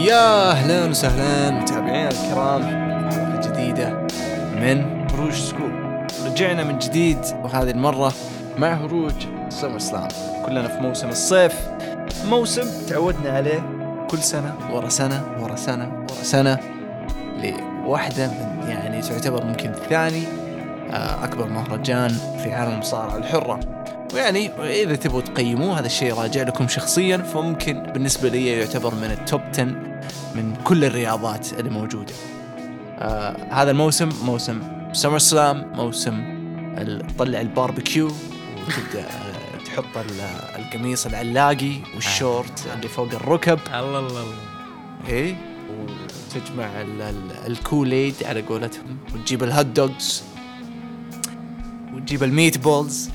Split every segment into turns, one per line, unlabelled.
يا أهلا وسهلا متابعينا الكرام، حلقة جديدة من هروج سكوب. رجعنا من جديد وهذه المرة مع هروج سمر سلام. كلنا في موسم الصيف، موسم تعودنا عليه كل سنة ورا سنة ورا سنة ورا سنة لواحدة من يعني تعتبر ممكن ثاني أكبر مهرجان في عالم المصارعة الحرة. ويعني إذا تبغوا تقيموه هذا الشيء راجع لكم شخصيا، فممكن بالنسبة لي يعتبر من التوب 10 من كل الرياضات اللي موجودة. هذا الموسم موسم سمر سلام، موسم تطلع الباربيكيو وتبدأ تحط القميص العلاقي والشورت اللي فوق الركب،
الله
إيه، وتجمع الكوليد على قولتهم، وتجيب الهوت دوغز وتجيب الميت بولز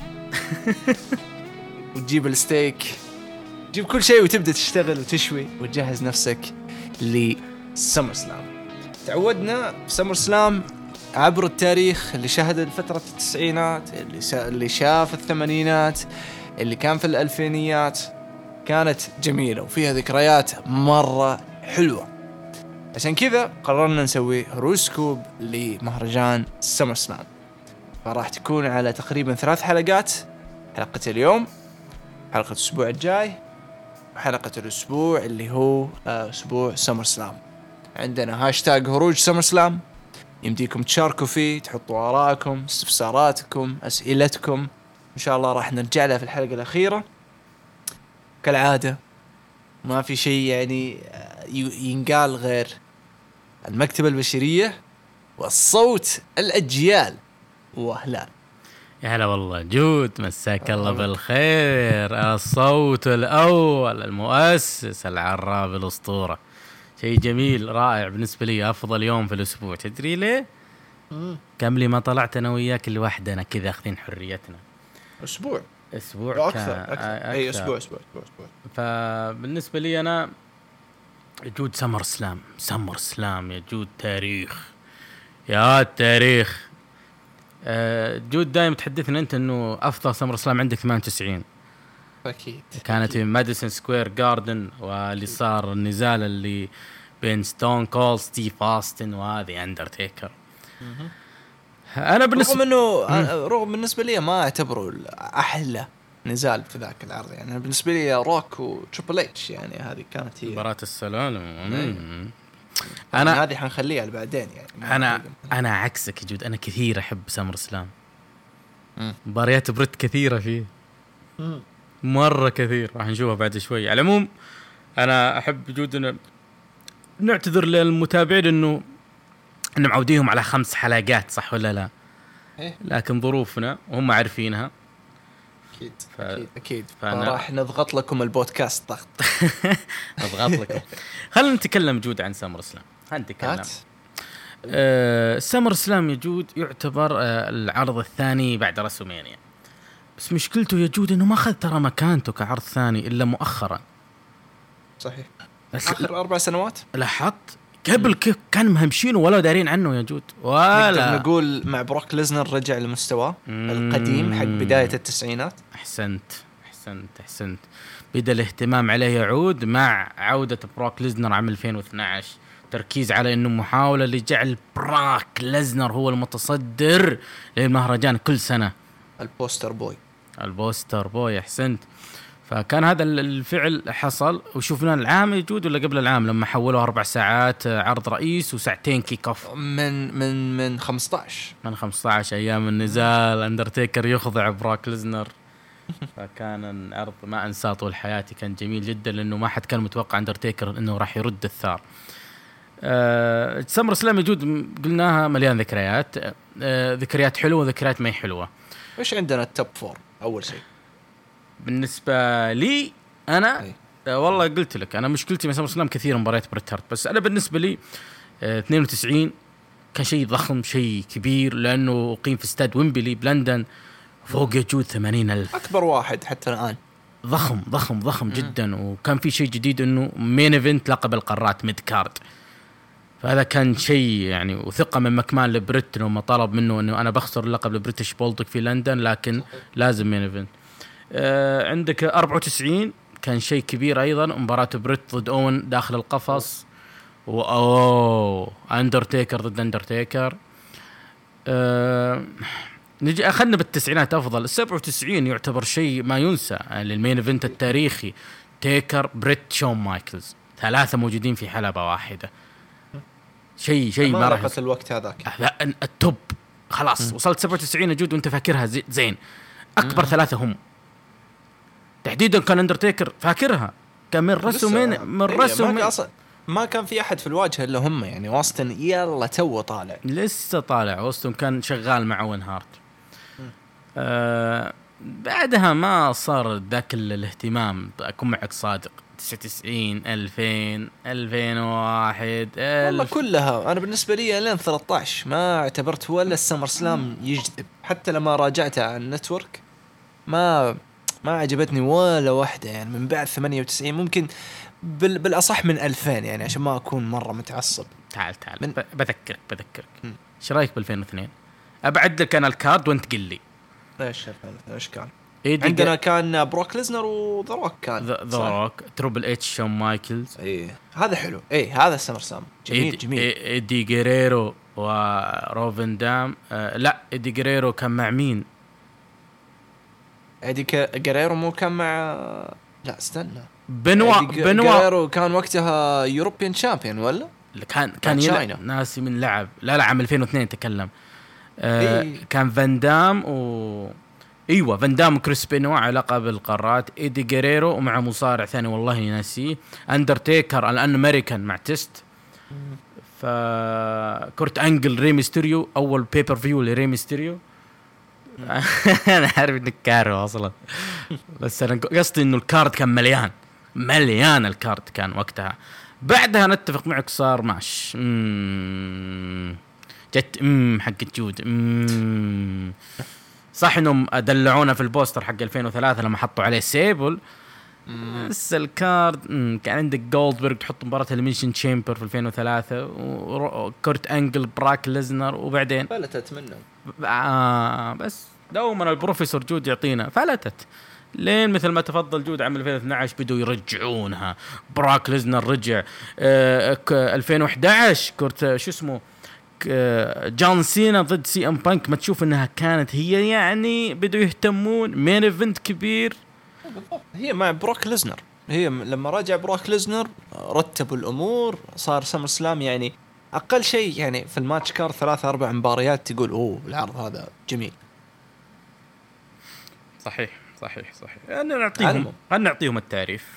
وتجيب الستيك، تجيب كل شيء وتبدأ تشتغل وتشوي وتجهز نفسك لسمر سلام. تعودنا في سمر سلام عبر التاريخ اللي شهد فترة التسعينات، اللي شاف الثمانينات، اللي كان في الألفينيات، كانت جميلة وفيها ذكريات مرة حلوة. عشان كذا قررنا نسوي هروج سكوب لمهرجان سمر سلام، فراح تكون على تقريبا 3 حلقات: حلقة اليوم، حلقة الأسبوع الجاي، وحلقة الأسبوع اللي هو أسبوع سمر سلام. عندنا هاشتاج هروج سمر سلام، يمديكم تشاركوا فيه، تحطوا آراءكم، استفساراتكم، أسئلتكم، إن شاء الله راح نرجع لها في الحلقة الأخيرة. كالعادة ما في شيء يعني ينقال غير المكتبة البشرية والصوت الأجيال. وأهلا
يا هلا والله جود، مساك الله بالخير. الصوت الأول، المؤسس، العراب، الأسطورة. شيء جميل رائع بالنسبة لي، أفضل يوم في الأسبوع. تدري ليه؟ كم ما طلعت أنا وياك لوحدنا كذا أخذين حريتنا.
أسبوع
أكثر.
أي أسبوع.
فبالنسبة لي أنا جود سمر سلام يا جود تاريخ، يا التاريخ. جود دايم تحدثنا أنت إنه أفضل سمر سلام عندك 98.
أكيد
كانت في ماديسون سكوير جاردن، واللي صار النزال اللي بين ستون كول ستيف أوستن وهذه أندرتيكر. أنا
رغم بالنسبة لي ما أعتبره أحلى نزال في ذاك العرض، يعني بالنسبة لي روك وتريبل اتش، يعني هذه كانت هي
مباراة السلالم.
أنا هذه حنخليها لبعدين. يعني
أنا عكسك يا جود، أنا كثير أحب سمر سلام. مباريات بريت كثيرة فيه، مرة كثير، راح نشوفها بعد شوي. على العموم أنا أحب جود أن نعتذر للمتابعين إنه معوديهم على 5 حلقات، صح ولا لا؟ لكن ظروفنا وهم عارفينها.
أكيد. فراح نضغط لكم البودكاست ضغط.
نضغط لكم. خلينا نتكلم جود عن سمر سلام. هنتكلم. سمر سلام يا جود يعتبر العرض الثاني بعد رسومينيا، بس مشكلته يا جود إنه ما أخذ ترى مكانته كعرض ثاني إلا مؤخرا.
صحيح، آخر 4 سنوات.
لاحظت قبل كيف كان مهمشين ولا دارين عنه يا جود، ولا
نقول مع بروك ليزنر رجع لمستواه القديم حق بداية التسعينات.
أحسنت. بدأ الاهتمام عليه يعود مع عودة بروك ليزنر عام 2012، تركيز على إنه محاولة لجعل بروك ليزنر هو المتصدر للمهرجان كل سنة، البوستر بوي. أحسنت. فكان هذا الفعل حصل، وشوفنا العام يجود ولا قبل العام لما حولوا 4 ساعات عرض رئيس وساعتين كيك اوف
من 15
ايام النزال اندرتيكر يخضع بروك ليزنر. فكان عرض ما انساه طول حياتي، كان جميل جدا لانه ما حد كان متوقع اندرتيكر انه راح يرد الثار. سمر سلام يجود قلناها مليان ذكريات، ذكريات حلوه وذكريات ما هي حلوه.
ايش عندنا التوب 4 اول شيء
بالنسبة لي أنا؟ والله قلت لك أنا مشكلتي مع سمر سلام كثير مباريات بريت هارت، بس أنا بالنسبة لي 92 كان شيء ضخم، شيء كبير، لأنه أقيم في استاد ويمبلي بلندن، فوق يجود 80,000،
أكبر واحد حتى الآن.
ضخم جدا. وكان في شيء جديد إنه مين إيفنت لقب القارات ميد كارد، فهذا كان شيء يعني، وثقة من مكمان لبريت لما طلب منه إنه أنا بخسر اللقب لبريتش بولتك في لندن، لكن لازم مين إيفنت. عندك 94 كان شيء كبير أيضا، مباراة بريت ضد أون داخل القفص، اندرتيكر ضد اندرتيكر. نجي اخذنا بالتسعينات افضل. ال97 يعتبر شيء ما ينسى للمين ايفنت التاريخي. تيكر، بريت، شون مايكلز، 3 موجودين في حلبة واحدة. شيء ما راح
الوقت هذاك.
التوب خلاص. وصلت 97 اجود وانت فاكرها زين. اكبر 3 هم تحديدا كان اندرتيكر، فاكرها كان من رسومين
ما كان في احد في الواجهه الا هم، يعني واستن يلا تو طالع،
لسه طالع. واستن كان شغال مع وين هارت. بعدها ما صار ذاك الاهتمام. اكون معك صادق، 99 2000 2001
والله كلها انا بالنسبه لي لين 13 ما اعتبرت ولا السمر سلام يجذب. حتى لما راجعتها على النتورك ما عجبتني ولا واحده، يعني من بعد 98 ممكن بالاصح من 2000، يعني عشان ما اكون مره متعصب.
تعال بذكرك ايش رايك ب 2002؟ ابعد لك انا الكارد وانت قل لي
ايش كان. عندنا كان بروك ليزنر وذروك، كان
ذروك، تروبل اتش، شون مايكلز.
هذا حلو. هذا السمر سام جميل.
ايدي غيريرو وروفن دام. لا، ايدي غيريرو كان مع مين؟
ايدي غيريرو مو كان مع، لا استنى،
بنوا
غيريرو كان وقتها يوروبيان شامبيون ولا
كان يلعب ناسي من لعب. لا عام 2002 تكلم. كان فان دام ايوه فان دام وكريس بينوا علاقه بالقارات. ايدي غيريرو ومع مصارع ثاني والله ناسيه. اندرتيكر الان امريكان مع تيست. فكورت انجل، ري ميستيريو، اول بيبر فيو لري ميستيريو. انا عارف انك كاره اصلا، بس انا قصدي انه الكارد كان مليان الكارد كان وقتها. بعدها نتفق معك صار ماش جت حق جود. صح انهم دلعونا في البوستر حق 2003 لما حطوا عليه سيبل. بس الكارد كان عندك جولدبرغ تحط مباراة الميشن تشامبر في 2003 وكورت انجل براك ليزنر، وبعدين
فلتت منه.
بس دوما البروفيسور جود يعطينا فلتت لين مثل ما تفضل جود عام 2012 بدوا يرجعونها. براك ليزنر رجع. 2011 كورت شو اسمه جون سينا ضد سي ام بانك. ما تشوف انها كانت هي يعني بدوا يهتمون مين ايفنت كبير.
هي مع بروك ليزنر، هي لما رجع بروك ليزنر رتبوا الامور، صار سمر سلام يعني اقل شيء يعني في الماتش كار 3-4 مباريات تقول العرض هذا جميل.
صحيح. نعطيهم التعريف.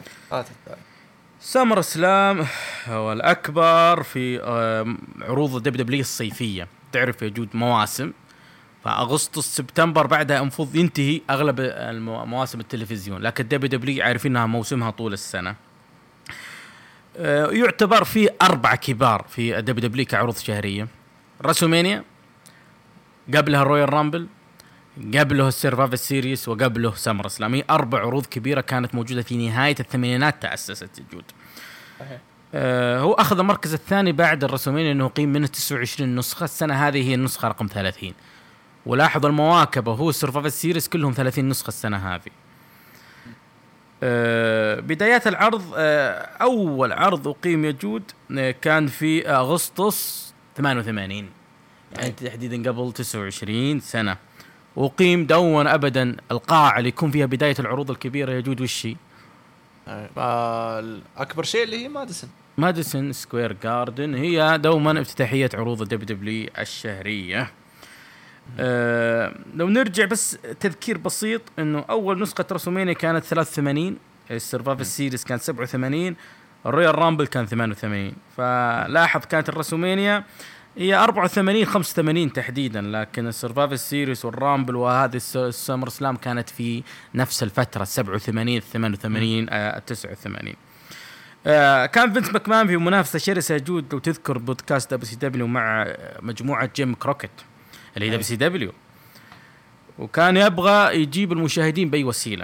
سمر سلام هو الأكبر في عروض الدبليو الصيفية. تعرف يوجد مواسم، فأغسطس سبتمبر بعدها انفض ينتهي أغلب مواسم التلفزيون، لكن دبليو عارفين أنها موسمها طول السنة. يعتبر فيه 4 كبار في دبليو كعروض شهرية. راسلمانيا، قبلها الرويال رامبل، قبله السيرفايفر سيريس، وقبله سمر سلام. هي 4 عروض كبيرة كانت موجودة في نهاية الثمانينات تأسست الجود. هو أخذ المركز الثاني بعد الرسومين أنه قيم منه 29 نسخة. السنة هذه هي النسخة رقم 30. ولاحظ المواكب هو السيرفايفر سيريس كلهم 30 نسخة السنة هذه. بدايات العرض، أول عرض أقيم يجود كان في أغسطس 88، يعني تحديدا قبل 29 سنة. وقيم دوما أبدا القاعة اللي يكون فيها بداية العروض الكبيرة يجود وشي
أكبر شيء اللي هي
ماديسون سكوير جاردن. هي دوما افتتاحية عروض الدبليو الشهرية. لو نرجع بس تذكير بسيط انه اول نسخة رسومينيا كانت 83، السيرفايفر سيريس كان 77، الرويال رامبل كان 88. فلاحظ كانت الرسومينيا هي 84 85 تحديدا، لكن السيرفايفر سيريس والرامبل وهذه السمر سلام كانت في نفس الفترة 87 88 89. كان فينس ماكمان في منافسة شرسة جود. لو تذكر بودكاست دبليو مع مجموعة جيم كروكيت اللي هي دبليو، وكان يبغى يجيب المشاهدين بأي وسيلة.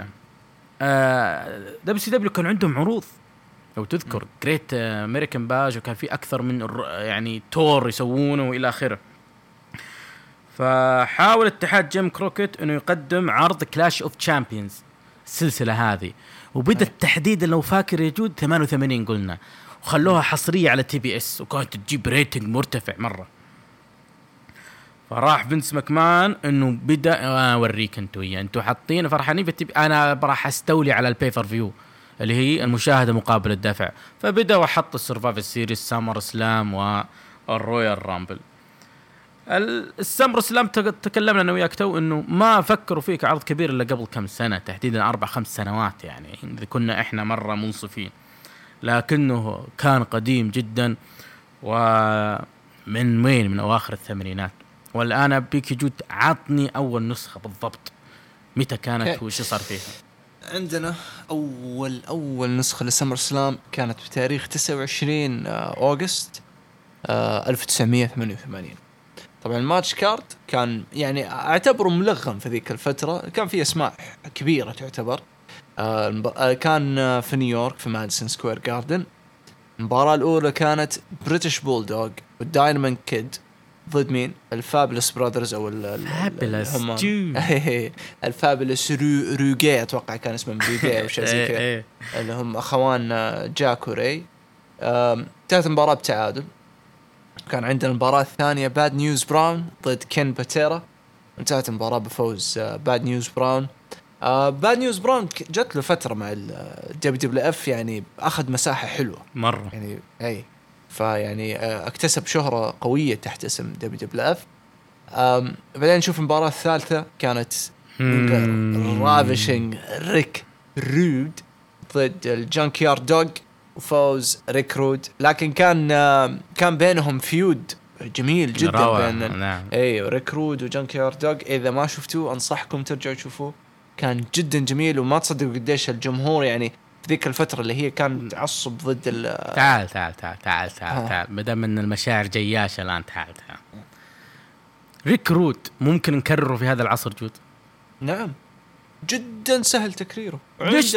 دبليو كان عندهم عروض لو تذكر جريت أمريكان باج، وكان في أكثر من يعني تور يسوونه وإلى آخره. فحاول اتحاد جيم كروكيت إنه يقدم عرض كلاش أوف تشامبيونز السلسله هذه، وبدت تحديدا لو فاكر يا جود 88 قلنا، وخلوها حصريه على تي بي اس، وكانت تجيب ريتنج مرتفع مره. فراح فينس ماكمان انه بدا اوريك انتوا حاطين فرحانين انا راح استولي على البيفر فيو اللي هي المشاهده مقابل الدفع. فبدا وحط السرفايفل سيريز، سامر سلام والرويال رامبل. السمر سلام تكلمنا انا وياك تو انه ما فكروا فيه كعرض كبير الا قبل كم سنه، تحديدا 4-5 سنوات يعني، اذا كنا احنا مره منصفين، لكنه كان قديم جدا من اواخر الثمانينات. والان ابيك جود عطني اول نسخه بالضبط متى كانت وش صار فيها.
عندنا اول نسخه لسمر سلام كانت بتاريخ 29 أغسطس 1988. طبعا الماتش كارد كان يعني اعتبره ملغم في ذيك الفتره، كان فيه اسماء كبيره تعتبر. كان في نيويورك في ماديسون سكوير جاردن. المباراه الاولى كانت بريتش بولدوغ والدايناميت كيد ضد مين؟ الفابلس براذرز او الفابلس روجي، اتوقع كان اسمهم روجي او شيء زي كذا، اللي هم اخوان جاك وراي. انتهت المباراه بتعادل. كان عندنا المباراة الثانية باد نيوز براون ضد كين باتيرا، انتهت المباراة بفوز باد نيوز براون. باد نيوز براون جت له فترة مع الDWF يعني، أخذ مساحة حلوة
مرة
يعني، أي فيعني اكتسب شهرة قوية تحت اسم WWF. بعدين نشوف المباراة الثالثة كانت رافيشنج ريك رود ضد الجانكيار دوغ، وفوز ريك رود. لكن كان بينهم فيود جميل جدا بين ريك رود وجانكيار دوغ. إذا ما شفتوه أنصحكم ترجعوا تشوفوه، كان جدا جميل. وما تصدقوا قديش الجمهور يعني في ذيك الفترة اللي هي كان تعصب ضد تعال
مدام من المشاعر جياشة الآن. تعال ريك رود ممكن نكرره في هذا العصر جود؟
نعم جدا سهل تكريره.
ليش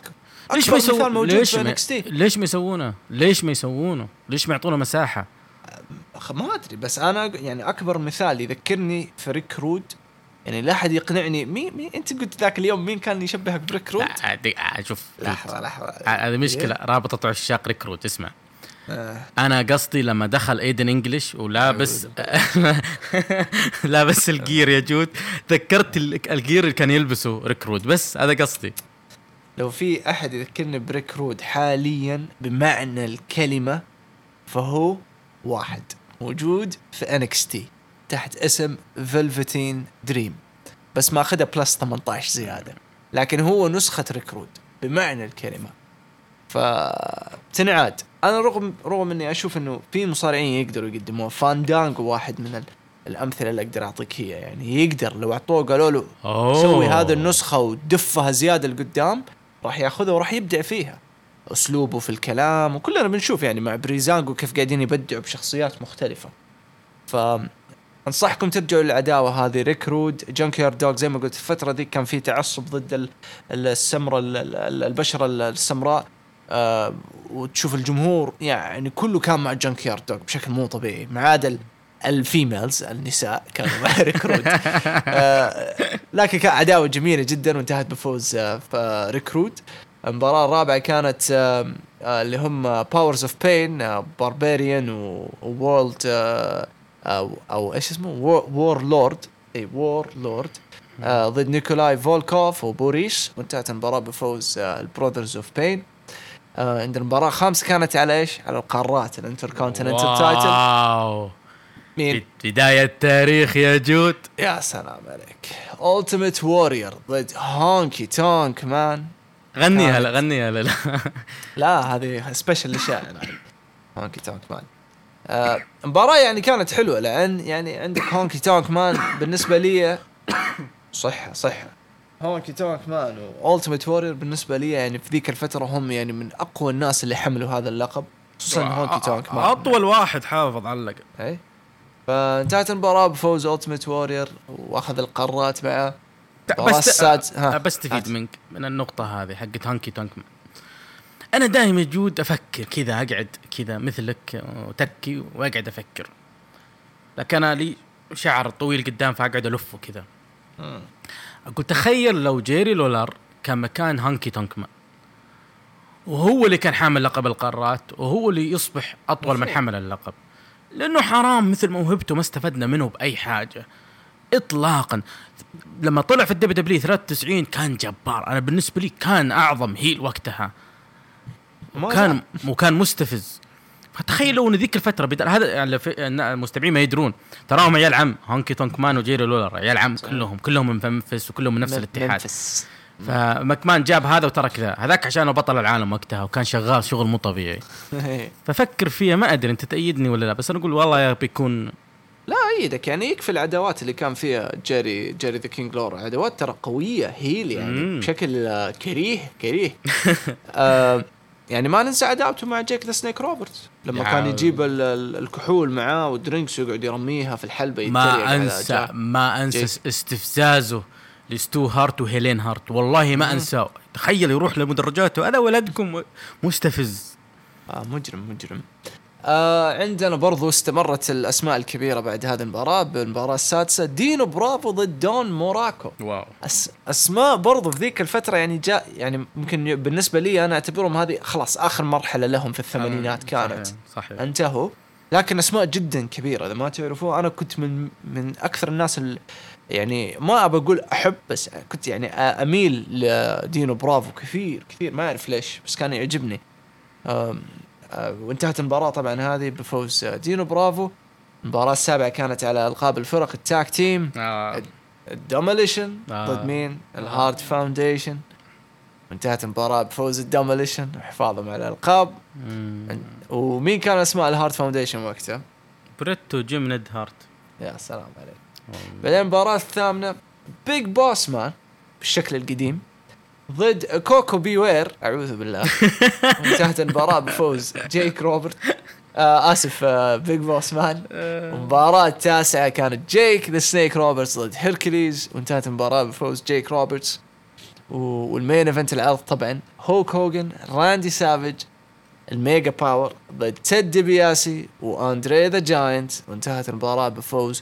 ما يسوونه؟ ليش ما يعطونه مساحة؟
ما أدري، بس أنا يعني أكبر مثال يذكرني في ريك رود يعني، لا أحد يقنعني. مين أنت قلت ذاك اليوم مين كان يشبهك بريك رود؟
شوف
لحظة
هذه مشكلة رابطة عشاق ريك رود. اسمع أنا قصدي لما دخل إيدن إنجليش ولابس لابس الجير يا جود، ذكرت الجير اللي كان يلبسه ريك رود، بس هذا قصدي.
لو في أحد يذكرني بريك رود حاليا بمعنى الكلمة فهو واحد موجود في NXT تحت اسم فيلفتين دريم، بس ما أخذها بلس 18 زيادة، لكن هو نسخة ريك رود بمعنى الكلمة. فتنعاد أنا رغم أني أشوف أنه في مصارعين يقدروا يقدموه. فاندانغو واحد من الأمثلة اللي أقدر أعطيك هي يعني، يقدر لو أعطوه قالوا له سوي هذا النسخة ودفها زيادة لقدام راح يأخذها وراح يبدع فيها. أسلوبه في الكلام وكلنا بنشوف يعني مع بريزانغو كيف قاعدين يبدعوا بشخصيات مختلفة. فأنصحكم ترجعوا للعداوة هذه. ريك رود جانكيار دوغ زي ما قلت الفترة دي كان في تعصب ضد السمرة البشرة السمراء. وتشوف الجمهور يعني كله كان مع جانكيار دوغ بشكل مو طبيعي، ما عدا الفيميلز النساء كانوا مع ريك رود. لكن كان عداوة جميلة جدا وانتهت بفوز ريك رود. المباراة الرابعة كانت اللي هم باورز اوف بين باربيريان وورلد او ايش اسمه وور لورد ضد نيكولاي فولكوف وبوريس، وانتهت المباراة بفوز البرودرز اوف بين. عندنا المباراة الخامسة كانت على ايش؟ على القارات، الانتركونتيننتال تايتل.
واو
مين؟
بداية التاريخ يا جود.
يا سلام عليك. Ultimate Warrior ضد هونكي تونك مان.
غنيها لا
لا هذه سبيشل لشاعر هونكي تونك مان. مباراة يعني كانت حلوة، لأن يعني عندك هونكي تونك مان بالنسبة لي صحة هونكي تونك مان وأولتيميت وورير بالنسبة لي يعني في ذيك الفترة هم يعني من أقوى الناس اللي حملوا هذا اللقب، خصوصا هونكي تونك مان
أطول واحد حافظ على اللقب.
أي فانتهت المباراة بفوز أولتيميت وورير وأخذ القارات معه.
بس تفيد منك من النقطة هذه حقت هونكي تونك مان. أنا دائما جود أفكر كذا، أقعد كذا مثلك وتكي وأقعد أفكر، لكن أنا لي شعر طويل قدام فأقعد ألفه كذا. أقول تخيل لو جيري لولار كان مكان هانكي تونك مان، وهو اللي كان حامل لقب القارات، وهو اللي يصبح أطول من حمل اللقب، لأنه حرام مثل موهبته ما استفدنا منه بأي حاجة إطلاقا. لما طلع في الدبليو دبليو 93 كان جبار، أنا بالنسبة لي كان أعظم هيل وقتها، وكان مستفز. فتخيلوا ان ذيك الفتره بدل هذا يعني المستمعين ما يدرون، تراهم عيال عم هانكي تونك مان وجيري لولر، عيال عم كلهم من منفس وكلهم من نفس الاتحاد. فمكمان جاب هذا وترك ذا، هذاك عشان بطل العالم وقتها وكان شغال شغل مو طبيعي. ففكر فيها، ما ادري انت تأيدني ولا لا، بس انا اقول والله يا بيكون
لا أيدك. يعني يكفي العداوات اللي كان فيها جيري ذا كينج لور، عداوات ترى قوية هيل يعني بشكل كريه يعني ما ننسى عداوته مع جيك ذا سنيك روبرتس لما كان يجيب الكحول معاه والدرينكس ويقعد يرميها في الحلبة.
ما انسى استفزازه لستو هارت وهيلين هارت، والله ما انساه. تخيل يروح لمدرجات وانا ولدكم مستفز.
مجرم. عندنا برضو استمرت الأسماء الكبيرة بعد هذه المباراة بالمباراة السادسة، دينو برافو ضد دون موراكو.
واو.
أسماء برضو في ذيك الفترة يعني جاء يعني ممكن بالنسبة لي أنا أعتبرهم هذه خلاص آخر مرحلة لهم في الثمانينات كانت
صحيح.
انتهوا، لكن أسماء جدا كبيرة. إذا ما تعرفوا أنا كنت من أكثر الناس يعني ما أبى أقول أحب، بس كنت يعني أميل لدينو برافو كثير ما أعرف ليش، بس كان يعجبني. وانتهت المباراة طبعا هذه بفوز دينو برافو. المباراة السابعة كانت على ألقاب الفرق التاك تيم، الدوميليشن ضد مين؟ الهارد فاونديشن. وانتهت المباراة بفوز الدوميليشن وحفاظهم على الألقاب. ومين كان اسماء الهارد فاونديشن وقتها؟
بريتو جيم ند هارت.
يا سلام عليك. بعدين المباراة الثامنة بيج بوس مان بالشكل القديم ضد كوكو بيوير، أعوذ بالله. انتهت المباراة بفوز جيك روبرت بيج بوس مان. المباراة التاسعة كانت جيك ذا سنيك روبرتس ضد هيركليز، وانتهت المباراة بفوز جيك روبرتس. والمين ايفنت العرض طبعا هولك هوجن راندي سافيج الميجا باور ضد تيد ديبياسي واندري ذا جاينت، وانتهت المباراة بفوز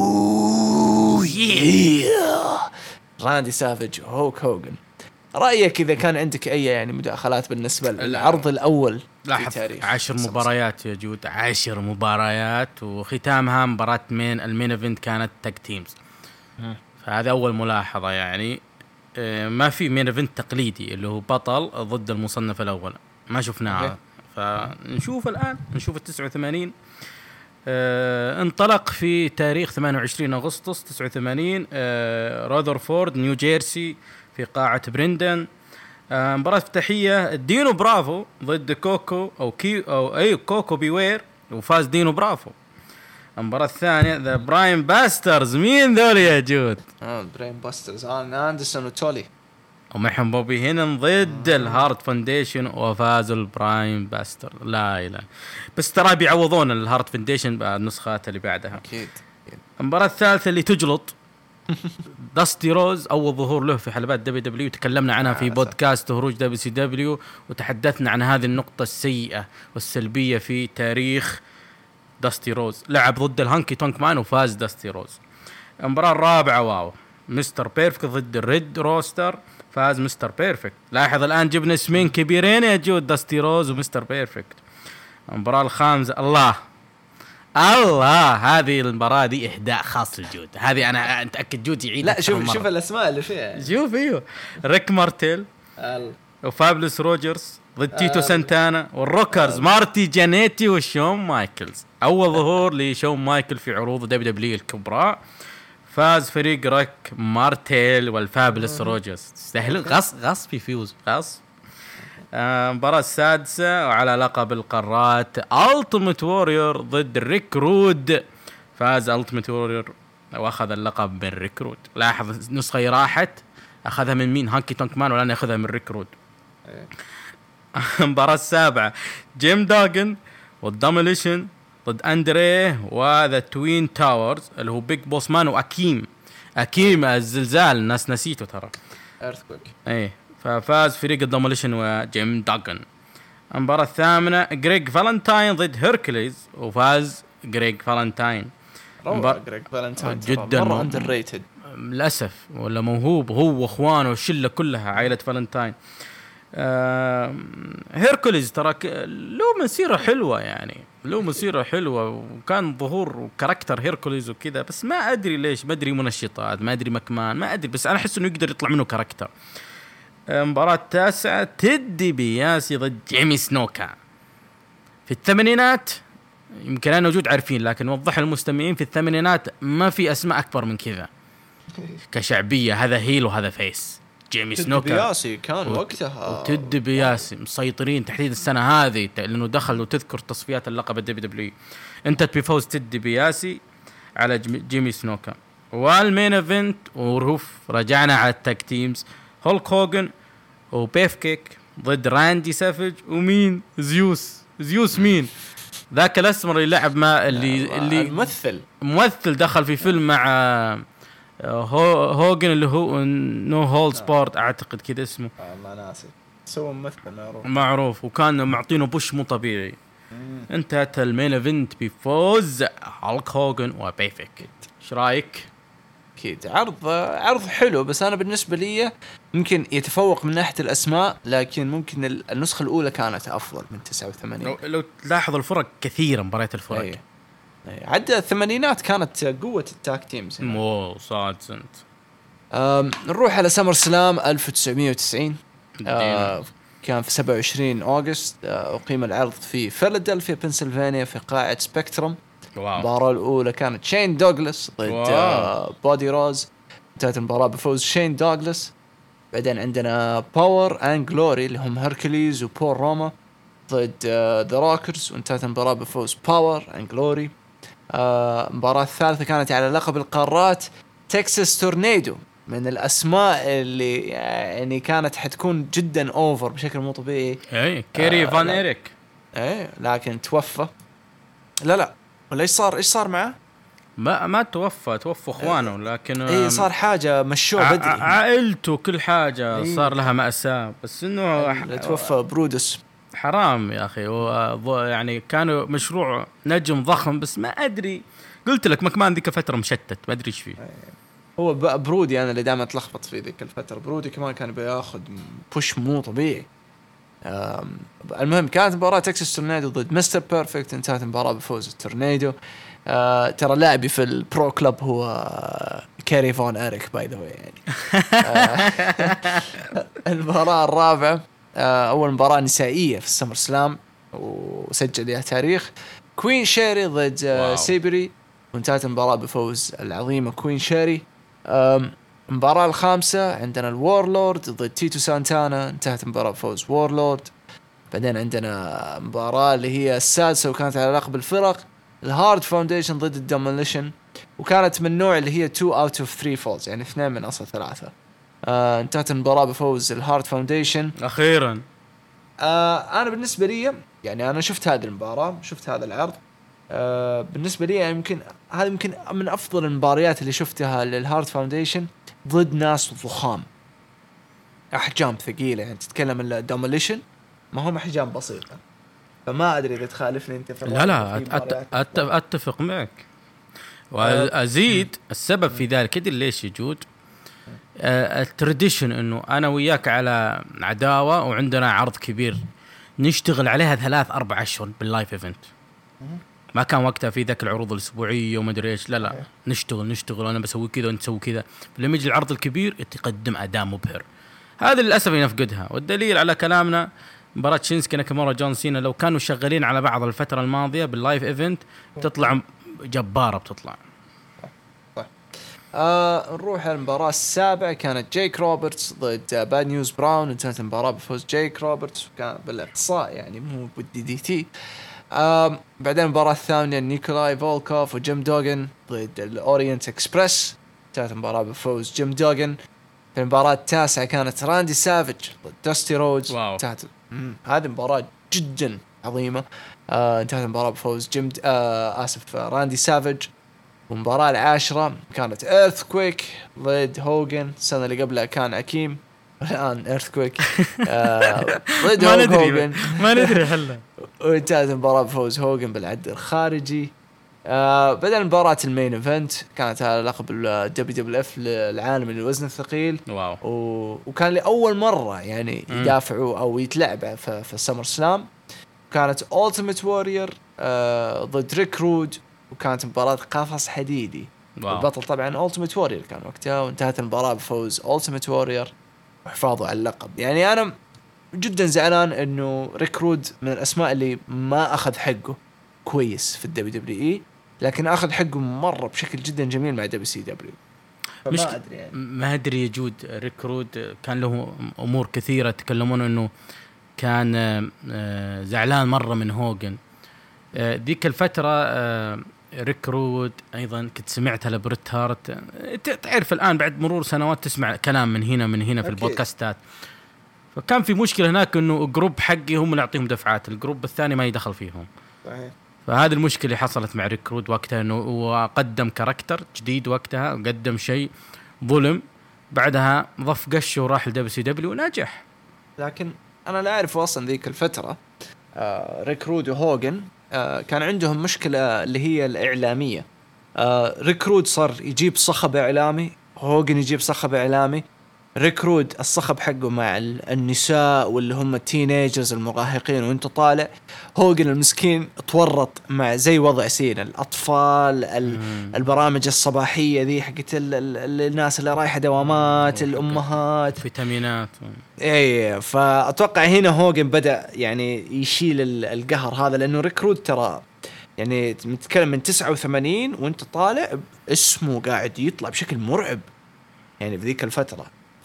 راندي سافيج وهولك هوجن. رأيك إذا كان عندك أي يعني مداخلات بالنسبة للعرض الأول في تاريخ
10 مباريات يا جود، 10 مباريات، وختامها مباراة المين ايفنت كانت تاج تيمز. فهذا أول ملاحظة. يعني ما في مين ايفنت تقليدي اللي هو بطل ضد المصنف الأول، ما شفناها. فنشوف الآن نشوف 89 انطلق في تاريخ 28 أغسطس 89 راذرفورد نيو جيرسي في قاعة بريندن. مباراة افتتاحية دينو برافو ضد كوكو كوكو بيوير، وفاز دينو برافو. المباراة الثانية ذا براين باسترز. مين ذول يا جود؟
براين باسترز أندرسون وتولي
ومعهم بوبي هينن ضد الهارت فاونديشن، وفاز البراين باستر. لا بس ترى بيعوضون الهارت فاونديشن بالنسخات اللي بعدها
أكيد.
المباراة الثالثة اللي تجلط داستي روز، أول ظهور له في حلبات دبليو، تكلمنا عنها في بودكاست هروج WCW، وتحدثنا عن هذه النقطة السيئة والسلبية في تاريخ داستي روز. لعب ضد الهانكي تونك مان وفاز داستي روز. المباراة الرابعة واو مستر بيرفكت ضد الريد روستر، فاز مستر بيرفكت. لاحظ الآن جبنا اسمين كبيرين يا جود، داستي روز ومستر بيرفكت. المباراة الخامسة الله هذه المباراة دي إهداء خاص للجود، هذه أنا أتأكد جود يعيد.
لا شوف الأسماء اللي فيها،
شوف ريك مارتيل وفابلس روجرز ضد تيتو سانتانا والروكرز مارتي جانيتي وشون مايكلز. أول ظهور لشون مايكل في عروض دبليو الكبرى. فاز فريق ريك مارتيل والفابلس روجرز. سهل غصب يفوز غصب. المباراة السادسة وعلى لقب القارات ألتيميت وورير ضد ريك رود. فاز ألتيميت وورير واخذ اللقب من ريك رود. لاحظ نسخة راحت أخذها من مين؟ هانكي تونك مان، ولا أخذها من ريك رود. المباراة السابعة جيم داغن والدوميليشن ضد أندريه وذا توين تاورز اللي هو بيج بوس مان وأكيم الزلزال، الناس نسيته ترى
ايرثكويك.
ففاز فريق الدوميليشن وجيم داغن. المباراة الثامنة غريج فالنتاين ضد هيركليز، وفاز غريج فالنتاين.
غريج فالنتاين
جدا
مرة underrated.
للاسف ولا موهوب هو واخوانه والشله كلها عائله فالنتاين. هيركوليز ترى له مسيره حلوه يعني، له مسيره حلوه وكان ظهور وكاركتر هيركوليز وكذا، بس ما ادري ليش، ما ادري منشطات، ما ادري مكمان، ما ادري، بس انا احس انه يقدر يطلع منه كاركتر. مباراة التاسعة تيدي بياسي ضد جيمي سنوكا. في الثمانينات يمكن أنا وجود عارفين، لكن وضح المستمعين في الثمانينات ما في أسماء أكبر من كذا كشعبية، هذا هيل وهذا فيس. جيمي سنوكا
بياسي كان وقتها
وتيدي بياسي مسيطرين تحديد السنة هذه، لأنه دخل وتذكر تصفيات اللقب الدبليو دبليو، انتهت بفوز تيدي بياسي على جيمي سنوكا. والمين ايفنت ورهوف رجعنا على التاك تيمز، هولك هوجن وبيف كيك ضد راندي سافيج ومين زيوس مين ذاك الاسمر اللي لعب مع اللي ممثل دخل في فيلم مع هوجن اللي هو نو هول سبورت اعتقد كذا اسمه،
ما ناسي، سوى ممثل
معروف وكان معطينه بوش مو طبيعي. انتهت المين ايفنت بفوز هولك هوجن وبيف كيك. ايش رايك؟
أكيد عرض حلو، بس أنا بالنسبة لي ممكن يتفوق من ناحية الأسماء، لكن ممكن النسخة الأولى كانت أفضل من 89.
لو تلاحظ الفرق كثيرا، مباريات الفرق
أي. عدا الثمانينات كانت قوة التاك تيمز
مو صاد سنت.
نروح على سمر سلام 1990. كان في 27 أغسطس. أقيم العرض في فيلادلفيا بنسلفانيا في قاعة سبكتروم. المباراة الأولى كانت شين دوغلاس ضد بودي روز، انتهت المباراة بفوز شين دوغلاس. بعدين عندنا باور اند جلوري اللي هم هيركوليز وبول روما ضد ذا روكرز، وانتهت المباراة بفوز باور اند جلوري. المباراة الثالثة كانت على لقب القارات، تكساس تورنيدو، من الأسماء اللي يعني كانت حتكون جدا أوفر بشكل مو طبيعي.
كيري فان إيريك.
لكن توفى. لا ولا ايش صار معه؟
ما توفى اخوانه، لكن
صار حاجه مشوه بدري،
عائلته كل حاجه صار لها مأساة، بس انه
توفى برودس.
حرام يا اخي. يعني كانوا مشروع نجم ضخم، بس ما ادري، قلت لك مكمان ذيك فتره مشتت، ما ادري ايش فيه.
هو برودي انا اللي دائما اتلخبط في ذيك الفتره. برودي كمان كان بياخذ بوش مو طبيعي. المهم كانت مباراة تكساس تورنيدو ضد مستر بيرفكت، انتهت المباراة بفوز التورنيدو. ترى لاعبي في البرو كلوب هو كيري فون إيريك باي ذا واي يعني. المباراة الرابعة أول مباراة نسائية في السمر سلام وسجل لها تاريخ، كوين شيري ضد سيبري، وانتهت المباراة بفوز العظيمة كوين شيري. المباراة الخامسة عندنا الوارلورد ضد تيتو سانتانا، انتهت المباراة بفوز وارلورد. بعدين عندنا مباراة اللي هي السادسة وكانت على لقب الفرق، الهارد فاونديشن ضد الديموليشن، وكانت من نوع اللي هي 2 out of 3 falls، يعني 2 من أصل 3. انتهت المباراة بفوز الهارد فاونديشن
أخيرا.
أنا بالنسبة لي يعني أنا شفت هذه المباراة، شفت هذا العرض. بالنسبة لي يمكن هذا يمكن من أفضل المباريات اللي شفتها للهارد فاونديشن ضد ناس ضخام، أحجام ثقيلة. يعني تتكلم الدوموليشن ما هم أحجام بسيطة، فما أدري إذا تخالفني أنت في
لا أتفق معك وأزيد. السبب في ذلك كده ليش يجود التراديشن، إنه أنا وياك على عداوة وعندنا عرض كبير نشتغل عليها 3-4 أشهر باللايف إيفنت. ما كان وقتها في ذاك العروض الأسبوعية وما أدري إيش، لا نشتغل أنا بسوي كذا وأنت تسوي كذا، لما يجي العرض الكبير تقدم أداء مبهر. هذا للأسف ينفقدها، والدليل على كلامنا مباراة شينسكي ناكامورا جون سينا، لو كانوا شغالين على بعض الفترة الماضية باللايف إيفنت بتطلع جبارة بتطلع.
نروح على المباراة السابعة، كانت جيك روبرتس ضد باد نيوز براون، انتهت المباراة بفوز جيك روبرتس، كان بالإقصاء يعني مو بالدي دي تي. بعدين المباراة الثانية نيكولاي فولكوف وجيم دوغن ضد الأورينت إكسبرس، انتهت المباراة بفوز جيم دوغن. في المباراة التاسعة كانت راندي سافيج ضد داستي رودز، انتهت هذه مباراة جدا عظيمة. انتهت المباراة بفوز راندي سافيج. والمباراة العاشرة كانت إيرثكويك ضد هوجن، السنة اللي قبلها كان أكيم، والآن إيرثكويك ضد هوجن،
ما ندري هلا.
وانتهت المباراة بفوز هوجن بالعد الخارجي. بدأ مباراة المين ايفنت كانت على لقب الWWF العالمي للوزن الثقيل.
واو.
وكان لأول مرة يعني يدافعوا أو يتلعبوا في سمر سلام. كانت Ultimate Warrior ضد ريك رود، وكانت مباراة قفص حديدي. البطل طبعا Ultimate Warrior كان وقتها، وانتهت المباراة بفوز Ultimate Warrior وحفاظه على اللقب. يعني أنا جدا زعلان إنه ريك رود من الأسماء اللي ما أخذ حقه كويس في WWE، لكن أخذ حقه مرة بشكل جدا جميل مع WCW.
مش
ما أدري يعني.
ما أدري يجود ريك رود كان له أمور كثيرة تكلمون إنه كان زعلان مرة من هوجن ذيك الفترة. ريك رود أيضا كنت سمعتها لبريت هارت. تعرف الآن بعد مرور سنوات تسمع كلام من هنا في البودكاستات. فكان في مشكلة هناك إنه جروب حقي هم اللي يعطيهم دفعات، الجروب الثاني ما يدخل فيهم.
صحيح.
فهذه المشكلة حصلت مع ريك رود وقتها، إنه وقدم كاركتر جديد وقتها وقدم شيء ظلم، بعدها ضف قشه وراح لWCW ونجح.
لكن أنا لا أعرف أصلا ذيك الفترة ريك رود وهوجن كان عندهم مشكلة اللي هي الإعلامية. ريك رود صار يجيب صخب إعلامي، هوجن يجيب صخب إعلامي. ريك رود الصخب حقه مع النساء واللي هم التينيجرز المراهقين، وانت طالع هوجن المسكين تورط مع زي وضع سينا الأطفال. البرامج الصباحية ذي حقت الناس اللي رايحة دوامات، الأمهات،
فيتامينات.
اي فأتوقع هنا هوجن بدأ يعني يشيل القهر هذا، لأنه ريك رود ترى يعني متكلم من 89 وانت طالع اسمه قاعد يطلع بشكل مرعب يعني في ذيك الفترة.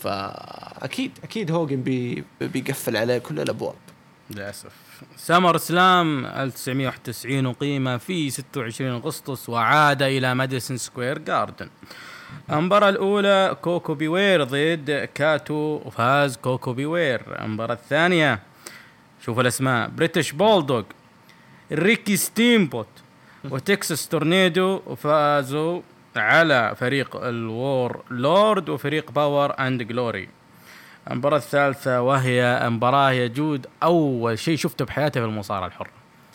فأكيد هوجن بيقفل عليه كل الأبواب
للأسف. سمر سلام 1991 وقيمة في 26 أغسطس، وعاد إلى ماديسون سكوير جاردن. المباراة الأولى كوكو بيوير ضد كاتو، وفاز كوكو بيوير. المباراة الثانية شوف الأسماء: بريتش بولدوغ، ريكي ستيمبوت، وتكساس تورنيدو، وفازوا على فريق الوور لورد وفريق باور اند جلوري. المباراة الثالثة وهي مباراة يجود أول شيء شفته بحياتي في المصارعة الحرة.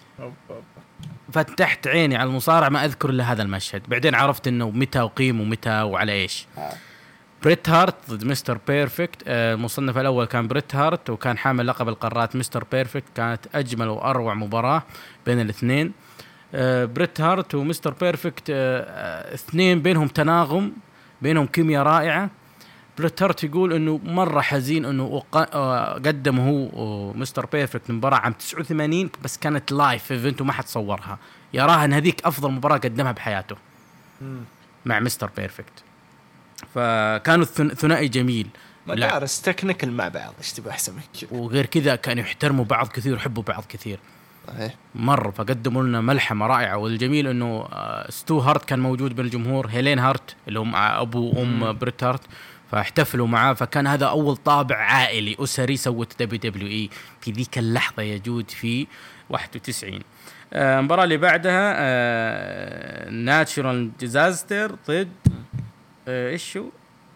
فتحت عيني على المصارعة، ما أذكر إلا هذا المشهد. بعدين عرفت إنه متى وقيم ومتى وعلى إيش. بريت هارت ضد مستر بيرفكت. المصنف الأول كان بريت هارت، وكان حامل لقب القارات مستر بيرفكت. كانت أجمل وأروع مباراة بين الاثنين. بريت هارت ومستر بيرفكت اثنين بينهم تناغم، بينهم كيمياء رائعة. بريت هارت يقول انه مرة حزين انه قدم هو مستر بيرفكت مباراة عام 89 بس كانت لايف ايفنت وما حد صورها، يراها ان هذيك افضل مباراة قدمها بحياته مع مستر بيرفكت. فكانوا ثنائي جميل،
مدارس تكنيكال مع بعض، ايش تبغى احسن من كذا.
وغير كذا كانوا يحترموا بعض كثير ويحبوا بعض كثير مرة. فقدموا لنا ملحمة رائعة. والجميل انه ستو هارت كان موجود بين الجمهور، هيلين هارت اللي هم ابو وام بريت هارت، فاحتفلوا معاه. فكان هذا اول طابع عائلي اسري سوت WWE في ذيك اللحظة يجود في 91. المباراة اللي بعدها ناتشورال ديزاستر ضد ايش هو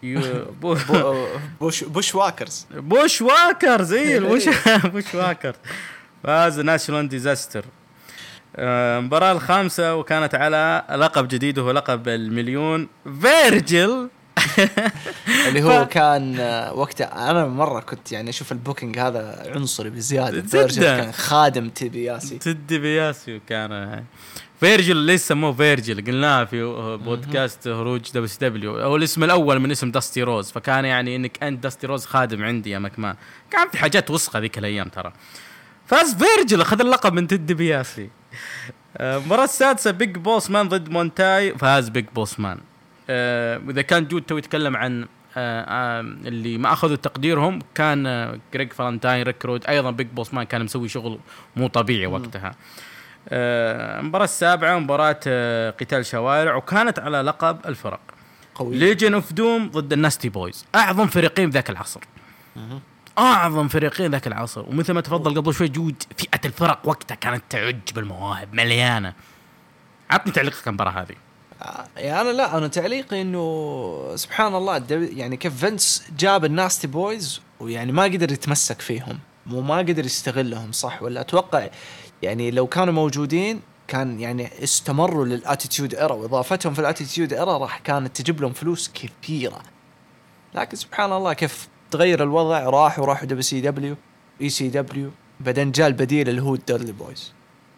بوش واكرز.
ايه بوش واكرز. فاز ناشونال ديزاستر. المباراة الخامسة وكانت على لقب جديد وهو لقب المليون فيرجل
اللي هو كان وقتها أنا مرة كنت يعني أشوف البوكينج هذا عنصري بزيادة. فيرجل كان خادم تيدي بياسي
وكان فيرجل ليس سموه فيرجل، قلناها في بودكاست هروج WCW، أو الاسم الأول من اسم داستي روز. فكان يعني إنك أنت داستي روز خادم عندي يا مكمان. كان في حاجات وسخة ذيك الأيام ترى. فاز فيرجل أخذ اللقب من تيدي بياسي. المباراة السادسة بيج بوس مان ضد مونتاي، فاز بيج بوس مان. وإذا كان جود تو يتكلم عن اللي ما أخذوا تقديرهم، كان غريغ فالنتاين، ريك رود، أيضا بيج بوس مان كان مسوي شغل مو طبيعي وقتها. المباراة السابعة مباراة قتال شوارع، وكانت على لقب الفرق. ليجن اوف دوم ضد الناستي بويز، أعظم فريقين ذاك العصر. أعظم فريقين ذاك العصر. ومثل ما تفضل قبل شوي جود، فئة الفرق وقتها كانت تعج بالمواهب مليانة. عطني تعليقك عن المباراة هذه.
يعني أنا تعليقي إنه سبحان الله يعني كيف فينس جاب الناستي بويز ويعني ما قدر يتمسك فيهم وما قدر يستغلهم، صح ولا؟ أتوقع يعني لو كانوا موجودين كان يعني استمروا للاتيتيود ايرا، واضافتهم في الاتيتيود ايرا راح كانت تجيب لهم فلوس كثيره. لكن سبحان الله كيف تغير الوضع، راحوا WCW اي سي دبليو، بعدين جاء البديل اللي هو الدادلي بويز.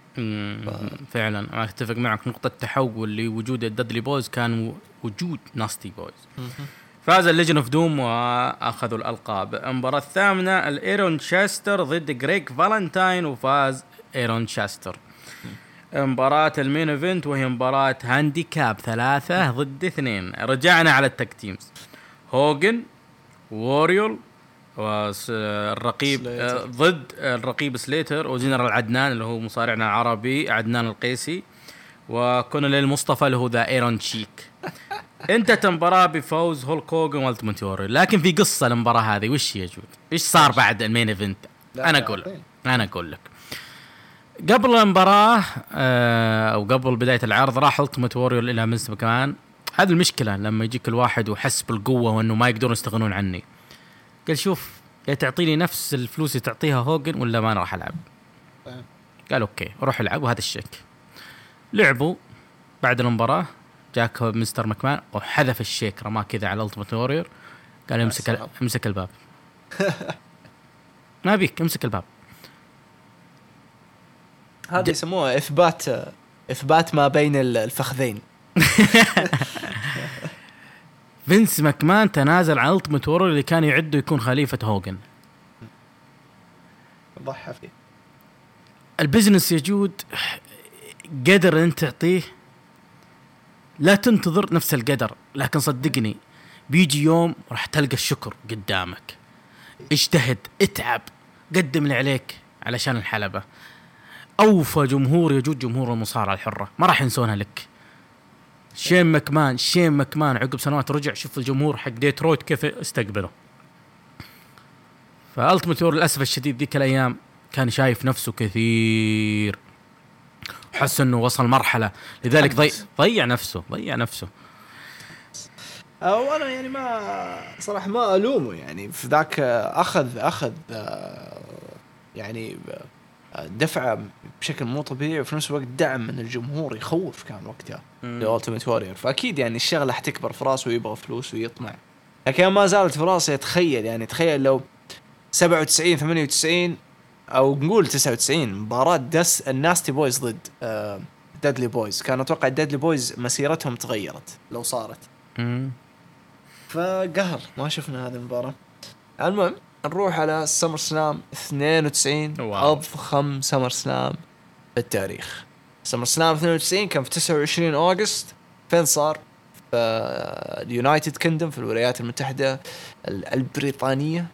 فعلا اتفق معك، نقطه تحول لوجود الدادلي بويز كان وجود ناستي بويز. فاز الليجن اوف دوم واخذوا الالقاب. المباراه الثامنه الايرون شاستر ضد غريك فالنتاين، وفاز ايرون شاستر. مباراة المين ايفنت وهي مباراة هانديكاب 3 ضد 2. رجعنا على التكتيمز، هوجن ووريول والرقيب ضد الرقيب سليتر وجنرال عدنان اللي هو مصارعنا العربي عدنان القيسي، وكونل المصطفى اللي هو ذا ايرون شيك. انتهت المباراة بفوز هولك هوجن والتيموثي وورير. لكن في قصة المباراة هذه، وش يا جود؟ ايش صار بعد المين ايفنت؟ انا اقول لك قبل المباراة او قبل بداية العرض راح التيموثي وورير الى منس مكان. هذه المشكلة لما يجيك الواحد وحس بالقوة وانه ما يقدرون يستغنون عني. قال شوف، يا تعطيني نفس الفلوس اللي تعطيها هوجن ولا ما انا راح العب. قال اوكي روح العب، وهذا الشيك. لعبوا. بعد المباراة جاك مستر مكمان وحذف الشيك، رماه كذا على التيموثي وورير، قال امسك الباب. ما بيك، امسك الباب.
هذا يسموه اثبات ما بين الفخذين.
فينس ماكمان تنازل عن التيموثي وورير اللي كان يعده يكون خليفة هوجن.
ضحى فيه.
البزنس يجود قدر انت تعطيه، لا تنتظر نفس القدر، لكن صدقني بيجي يوم راح تلقى الشكر قدامك. اجتهد، اتعب، قدم اللي عليك علشان الحلبة. أوفى جمهور يجود جمهور المصارعة الحرة، ما راح ينسونها لك. شين مكمان عقب سنوات رجع، شوف الجمهور حق ديترويت كيف استقبله. فالتيموثي وورير للأسف الشديد ذيك الأيام كان شايف نفسه كثير، حس انه وصل مرحلة، لذلك ضيع نفسه.
او انا يعني ما صراحة ما الومه، يعني في ذاك اخذ يعني دفعة بشكل مو طبيعي، وفي نفس الوقت دعم من الجمهور يخوف كان وقتها لألتيميت وورير. فاكيد يعني الشغلة حتكبر في راسه ويبغى فلوس ويطمع، لكن ما زالت في راسه يتخيل، يعني تخيل لو 97 98 او نقول 99 مباراة الناستي بويز ضد دادلي بويز، كان اتوقع دادلي بويز مسيرتهم تغيرت لو صارت. فقهر ما شفنا هذه المباراة. المهم نروح على سمر سلام 92. أضخم سمر سلام في التاريخ. سمر سلام 92 كان في 29 أغسطس. فين صار؟ في اليونايتد كيندم، في الولايات المتحدة البريطانية.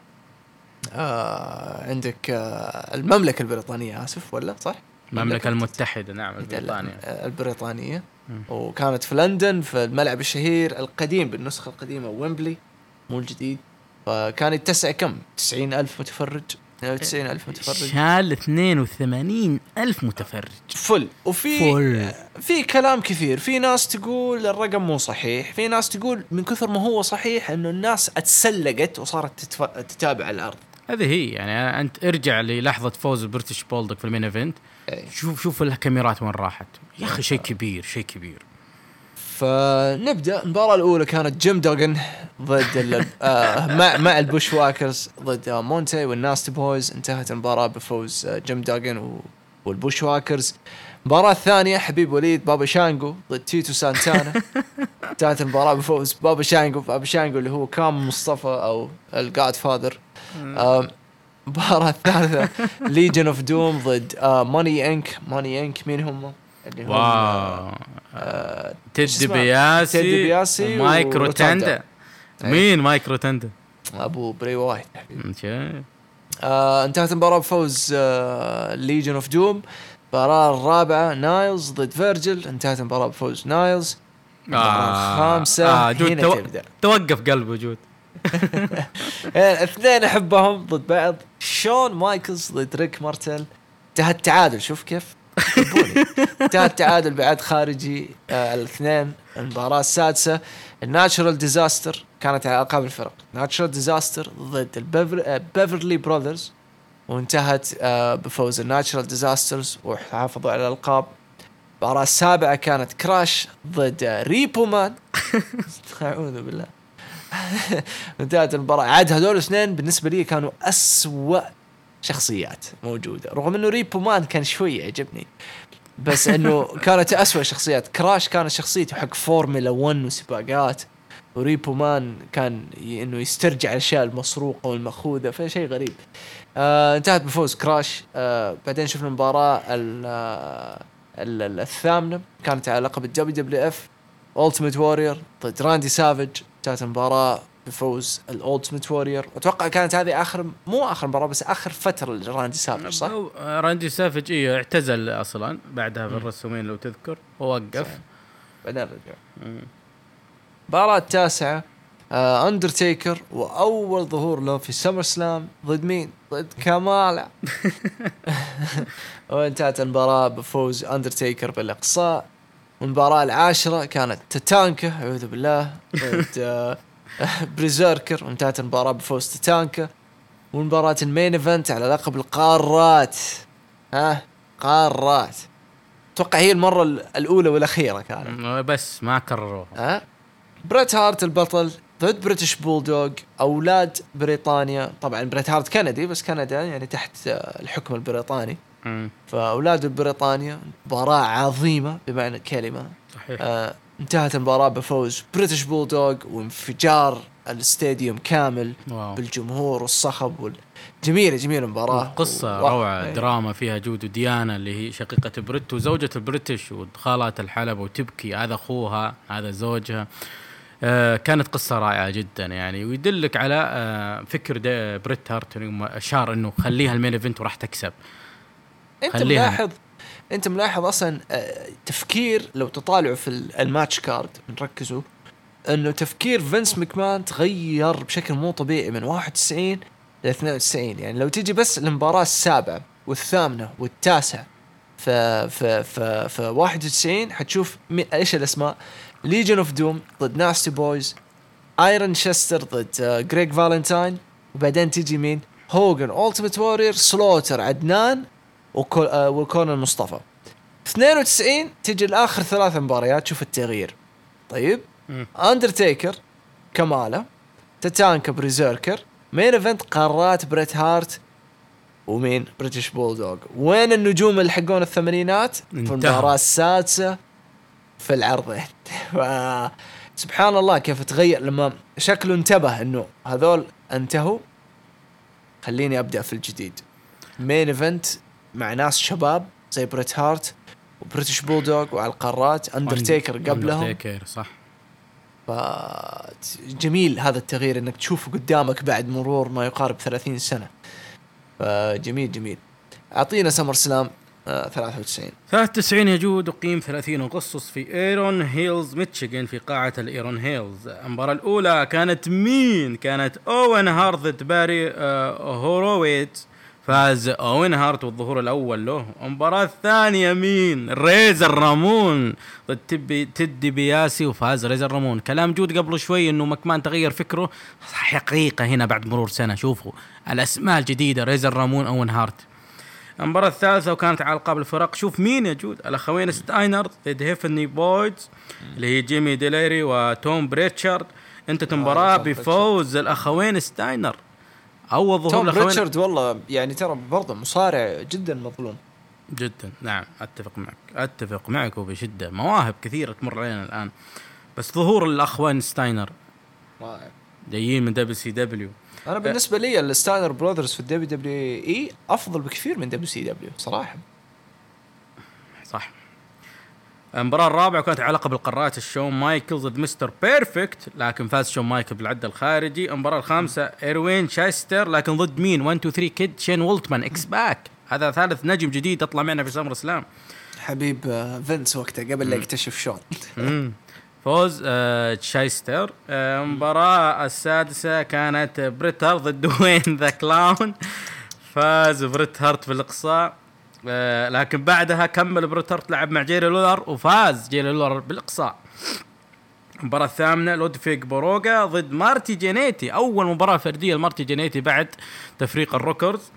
عندك المملكة البريطانية، آسف ولا صح؟
المملكة المتحدة، نعم
البريطانية. وكانت في لندن في الملعب الشهير القديم بالنسخة القديمة ويمبلي مو الجديد. فكان يتسع كم 90,000 متفرج، 92,000 متفرج،
شال 82,000 متفرج فل.
في كلام كثير، في ناس تقول الرقم مو صحيح، في ناس تقول من كثر ما هو صحيح انه الناس اتسلقت وصارت تتابع العرض.
هذه هي يعني انت ارجع للحظة فوز البريتش بولدك في المين ايفنت، شوف الكاميرات وين راحت يا اخي، شيء كبير.
فنبدأ. المباراة الأولى كانت جيم دوغن ضد مع البوش واكرز ضد مونتي والناستي بويز. انتهت المباراة بفوز جيم دوغن والبوش واكرز. المباراة الثانية حبيب وليد بابا شانجو ضد تيتو سانتانا. انتهت المباراة بفوز بابا شانجو اللي هو كام مصطفى أو الجاد فاذر. المباراة الثالثة ليجن اوف دوم ضد ماني انك. مين هم؟ اللي هم
تيد بياسي ومايكرو تاندا. مين مايكرو تاندا؟
ابو بري وايت. انتهت المباراة بفوز ليجن اوف دوم. المباراة الرابعة نايلز ضد فيرجل. انتهت المباراة بفوز نايلز. الخامسة
جود توقف قلبه جود.
اثنين احبهم ضد بعض، شون مايكلز ضد ريك مارتل. انتهت التعادل، شوف كيف انتهى التعادل بعد خارجي الاثنين. المباراة السادسة الناتشرال ديزاستر، كانت على ألقاب الفرق. ناتشرال ديزاستر ضد البيفرلي براذرز، وانتهت بفوز الناتشرال ديزاسترز وحافظوا على الألقاب. المباراة السابعة كانت كراش ضد ريبو مان. أعوذ بالله. انتهت المباراة. عاد هذول الاثنين بالنسبة لي كانوا أسوأ شخصيات موجودة، رغم انه ريبو مان كان شوي يعجبني، بس انه كانت أسوأ شخصيات. كراش كانت شخصيته حق فورمولا 1 وسباقات، وريبو مان كان انه يسترجع الاشياء المسروقة والمأخوذة، فشيء غريب. انتهت بفوز كراش. بعدين شفنا المباراة الثامنة كانت على لقب الWWF Ultimate Warrior ضد راندي سافيج. انتهت المباراة بفوز الأولتيميت وورير. أتوقع كانت هذه مو آخر مباراة، بس آخر فترة لراندي سافيج، صح؟
راندي سافيج اعتزل أصلا بعدها بالرسومين لو تذكر، ووقف
بعدين رجع. المباراة التاسعة أندرتيكر، وأول ظهور له في سمر سلام ضد مين؟ ضد كامالا. وانتهت المباراة بفوز أندرتيكر بالإقصاء. والمباراة العاشرة كانت تتانكا، أعوذ بالله، ضد بريزيركر، وانتهت المباراة بفوز تتانكا. والمباراة المين ايفنت على لقب القارات، قارات، اتوقع هي المرة الأولى والأخيرة كانت،
بس ما كرروها.
بريت هارت البطل ضد بريتش بولدوغ، أولاد بريطانيا. طبعا بريت هارت كندي، بس كندا يعني تحت الحكم البريطاني، فأولاد بريطانيا. مباراة عظيمة بمعنى الكلمة.
صحيح.
انتهت المباراة بفوز بريتش بولدوغ وانفجار الاستاديوم كامل. واو. بالجمهور والصخب جميلة المباراة.
قصة روعة، دراما فيها جود. وديانا اللي هي شقيقة بريت وزوجة البريتش ودخالات الحلبة وتبكي، هذا أخوها هذا زوجها. كانت قصة رائعة جدا يعني، ويدلك على فكر بريت هارت أشار إنه خليها المين إيفنت وراح تكسب.
انت ملاحظ اصلا تفكير، لو تطالعوا في الماتش كارد نركزوا انه تفكير فينس مكمان تغير بشكل مو طبيعي من 91 ل 92. يعني لو تيجي بس المباراة السابعة والثامنة والتاسعة في 91 حتشوف ايش الاسماء: ليجن اوف دوم ضد ناستي بويز، ايرون شستر ضد جريج فالنتاين، وبعدين تيجي مين؟ هوغن أولتيميت وورير، سلوتر عدنان، وكونان مصطفى. 92 تجي الآخر 3 مباريات، شوف التغيير. طيب أندرتيكر، كمالا، تتانكا، بريزيركر، مين إيفنت قارات بريت هارت ومين؟ بريتش بولدوغ. وين النجوم اللي حقون الثمانينات؟ في المباراة السادسة في العرضين. سبحان الله كيف تغير لما شكله انتبه إنه هذول انتهوا، خليني أبدأ في الجديد. مين إيفنت مع ناس شباب زي بريت هارت وبريتش بولدوغ، وعلى القارات أندرتيكر قبلهم.
أندرتيكر صح.
جميل هذا التغيير انك تشوفه قدامك بعد مرور ما يقارب 30 سنة. جميل. اعطينا سمر سلام 93
يجود، وقيم 30 أغسطس في ايرون هيلز ميشيغان، في قاعة الايرون هيلز. المباراة الأولى كانت مين؟ كانت أوين هارت ضد باري هورويت. فاز أوين هارت والظهور الأول له. المباراة الثانية مين؟ ريزر رامون ضد تيدي بياسي، وفاز ريزر رامون. كلام جود قبل شوي إنه مكمان تغير فكره، حقيقة هنا بعد مرور سنة. شوفوا الأسماء الجديدة، ريزر رامون، أوين هارت. المباراة الثالثة وكانت على القاب الفرق، شوف مين يا جود؟ الأخوين ستاينر ضد هيفني بويدز، اللي هي جيمي ديليري وتوم بريتشارد. انت مباراة بفوز الأخوين ستاينر. أول ظهور
توم ريتشارد والله يعني ترى برضه مصارع جدا مظلوم
جدا. نعم أتفق معك وبشدة. مواهب كثيرة تمر علينا الآن، بس ظهور الأخوان ستاينر جايين من WCW.
أنا بالنسبة لي الستاينر برودرز في WWE أفضل بكثير من WCW صراحة.
صح. المباراة الرابعة كانت علاقة بالقارات، الشون مايكل ضد مستر بيرفكت، لكن فاز شون مايكل بالعد الخارجي. المباراة الخامسة إيروين شايستر، لكن ضد مين؟ 1 2 3 كيد شين وولتمان إكس باك. هذا ثالث نجم جديد أطلع معنا في سمر سلام،
حبيب فينس وقته قبل لا يكتشف شون.
فوز شايستر. المباراة السادسة كانت بريت هارت ضد دوين ذا كلاون. فاز بريت هارت بالإقصاء، لكن بعدها كمل بريت هارت لعب مع جيري لولر، وفاز جيري لولر بالإقصاء. المباراة الثامنة لودفيغ بوروغا ضد مارتي جينيتي، أول مباراة فردية لمارتي جينيتي بعد تفريق الروكرز.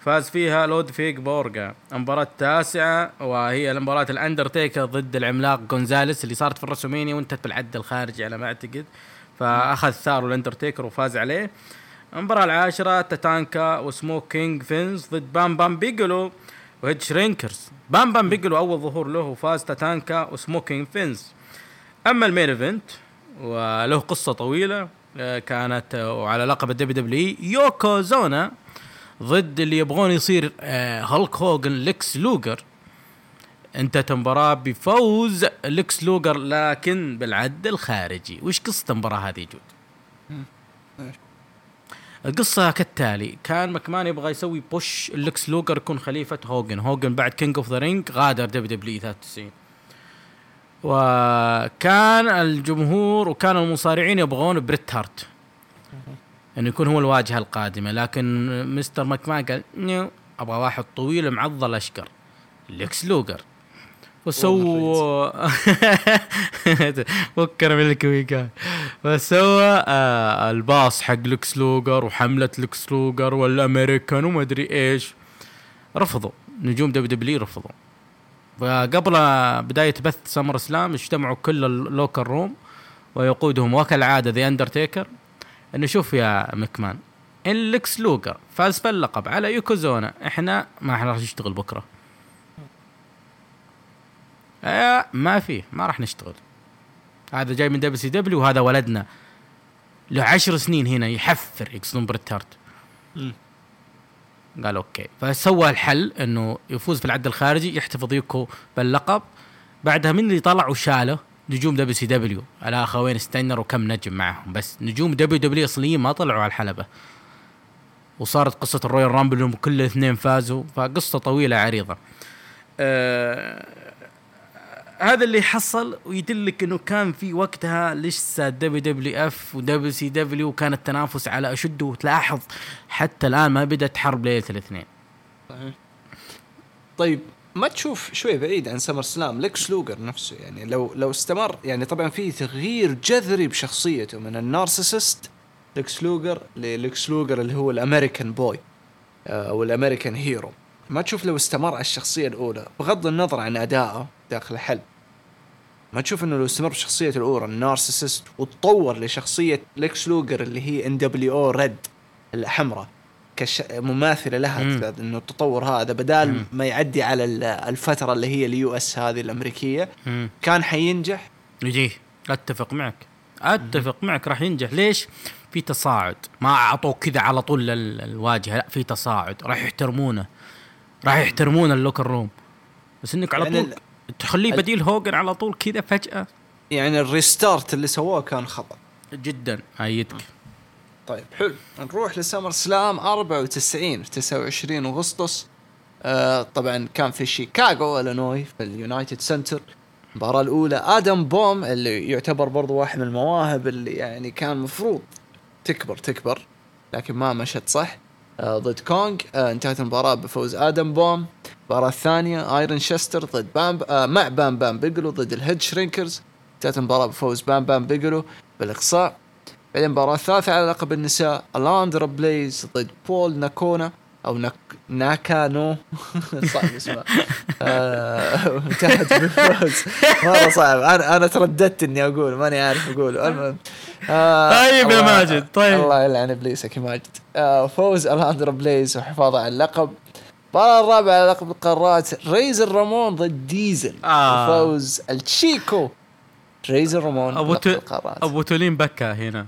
فاز فيها لودفيغ بورغا. المباراة التاسعة وهي المباراة الأندرتيكر ضد العملاق غونزاليس اللي صارت في الرسومينيا وانتهت بالعد الخارجي على ما أعتقد، فأخذ ثاره الأندرتيكر وفاز عليه. المباراة العاشرة تاتانكا وسموكينج فينز ضد بام بام بيجلو وهيد شرينكرز. بام بام بيجلو أول ظهور له وفاز تاتانكا وسموكينج فينز. أما المين إيفنت وله قصة طويلة كانت وعلى لقب الدبليو يوكوزونا ضد اللي يبغون يصير هالك هوغن ليكس لوغر. انتهت المباراة بفوز ليكس لوغر لكن بالعد الخارجي. وش قصة المباراة هذه جود؟ القصة كالتالي: كان مكمان يبغى يسوي بوش ليكس لوغر يكون خليفة هوغن بعد كينج اوف ذا رينج غادر دبليو 93. وكان الجمهور وكان المصارعين يبغون بريت هارت انه يكون هو الواجهة القادمة، لكن مستر ماكمان قال نيو، ابغى واحد طويل معضل اشقر ليكس لوغر. وسووا فكر من الكويكات، فسوى الباص حق ليكس لوغر وحملة ليكس لوغر والامريكان وما ادري ايش. رفضوا نجوم دبليو رفضوا. فقبل بداية بث سمر سلام اجتمعوا كل اللوكر روم ويقودهم وكالعادة ذا أندرتيكر انه شوف يا مكمان، ان ليكس لوغر فاز باللقب على يوكوزونا احنا ما راح نشتغل بكرة. ما راح نشتغل، هذا جاي من دبليو وهذا ولدنا له 10 سنين هنا يحفر يقصدون بريت هارت. قال اوكي، فسوى الحل انه يفوز في العد الخارجي يحتفظ يوكو باللقب. بعدها من اللي طلع وشاله نجوم دبليو على اخوين ستاينر وكم نجم معهم، بس نجوم دبليو اصليين ما طلعوا على الحلبة. وصارت قصة الرويال رامبل انهم كل اثنين فازوا، فقصة طويلة عريضة. هذا اللي حصل ويدلك انه كان في وقتها لسه دبليو اف ودبليو وكان التنافس على اشده. وتلاحظ حتى الان ما بدأت حرب ليلة الاثنين.
طيب ما تشوف شوي بعيد عن سمر سلام ليكس لوغر نفسه، يعني لو استمر، يعني طبعا في تغيير جذري بشخصيته من النارسيسست ليكس لوغر لليكس لوغر اللي هو الامريكان بوي او الامريكان هيرو. ما تشوف لو استمر على الشخصية الاولى بغض النظر عن ادائه داخل الحلب، ما تشوف انه لو استمر بشخصية الاولى النارسيسست وتطور لشخصية ليكس لوغر اللي هي NWO ريد الحمراء كمماثلة لها، انه التطور هذا بدال ما يعدي على الفترة اللي هي اليو اس هذه الامريكية كان حينجح.
يجي اتفق معك راح ينجح. ليش؟ في تصاعد، ما اعطوه كذا على طول الواجهة، لا في تصاعد، راح يحترمون اللوكر روم. بس انك على طول تخليه بديل هوغن على طول كذا فجأة، يعني
الريستارت اللي سواه كان خطأ
جدا. ايدك.
طيب حلو، نروح لسمر سلام 94 في 29 أغسطس. طبعا كان في شيكاغو إلينوي في اليونايتد سنتر. المباراة الأولى آدم بوم اللي يعتبر برضو واحد من المواهب اللي يعني كان مفروض تكبر لكن ما مشت صح، ضد كونغ. انتهت المباراة بفوز آدم بوم. المباراة الثانية ايرون شستر ضد مع بام بام بيجلو ضد الهيد شرينكرز. انتهت المباراة بفوز بام بام بيجلو بالإقصاء. بعدين المباراة الثالثة على لقب النساء ألاندرا بليز ضد بول ناكونا أو ناكانو صعب اسمه. انتهت بفوز مرة صعب، أنا ترددت إني أقول ماني عارف أقوله. المهم
طيب يا ماجد، طيب
الله يلعن إبليسك يا ماجد. فوز ألاندرا بليز وحفاظه على اللقب. المباراة الرابعة على لقب القارات ريزر رامون ضد ديزل وفوز التشيكو ريزر رامون.
أبو تولين بكى هنا.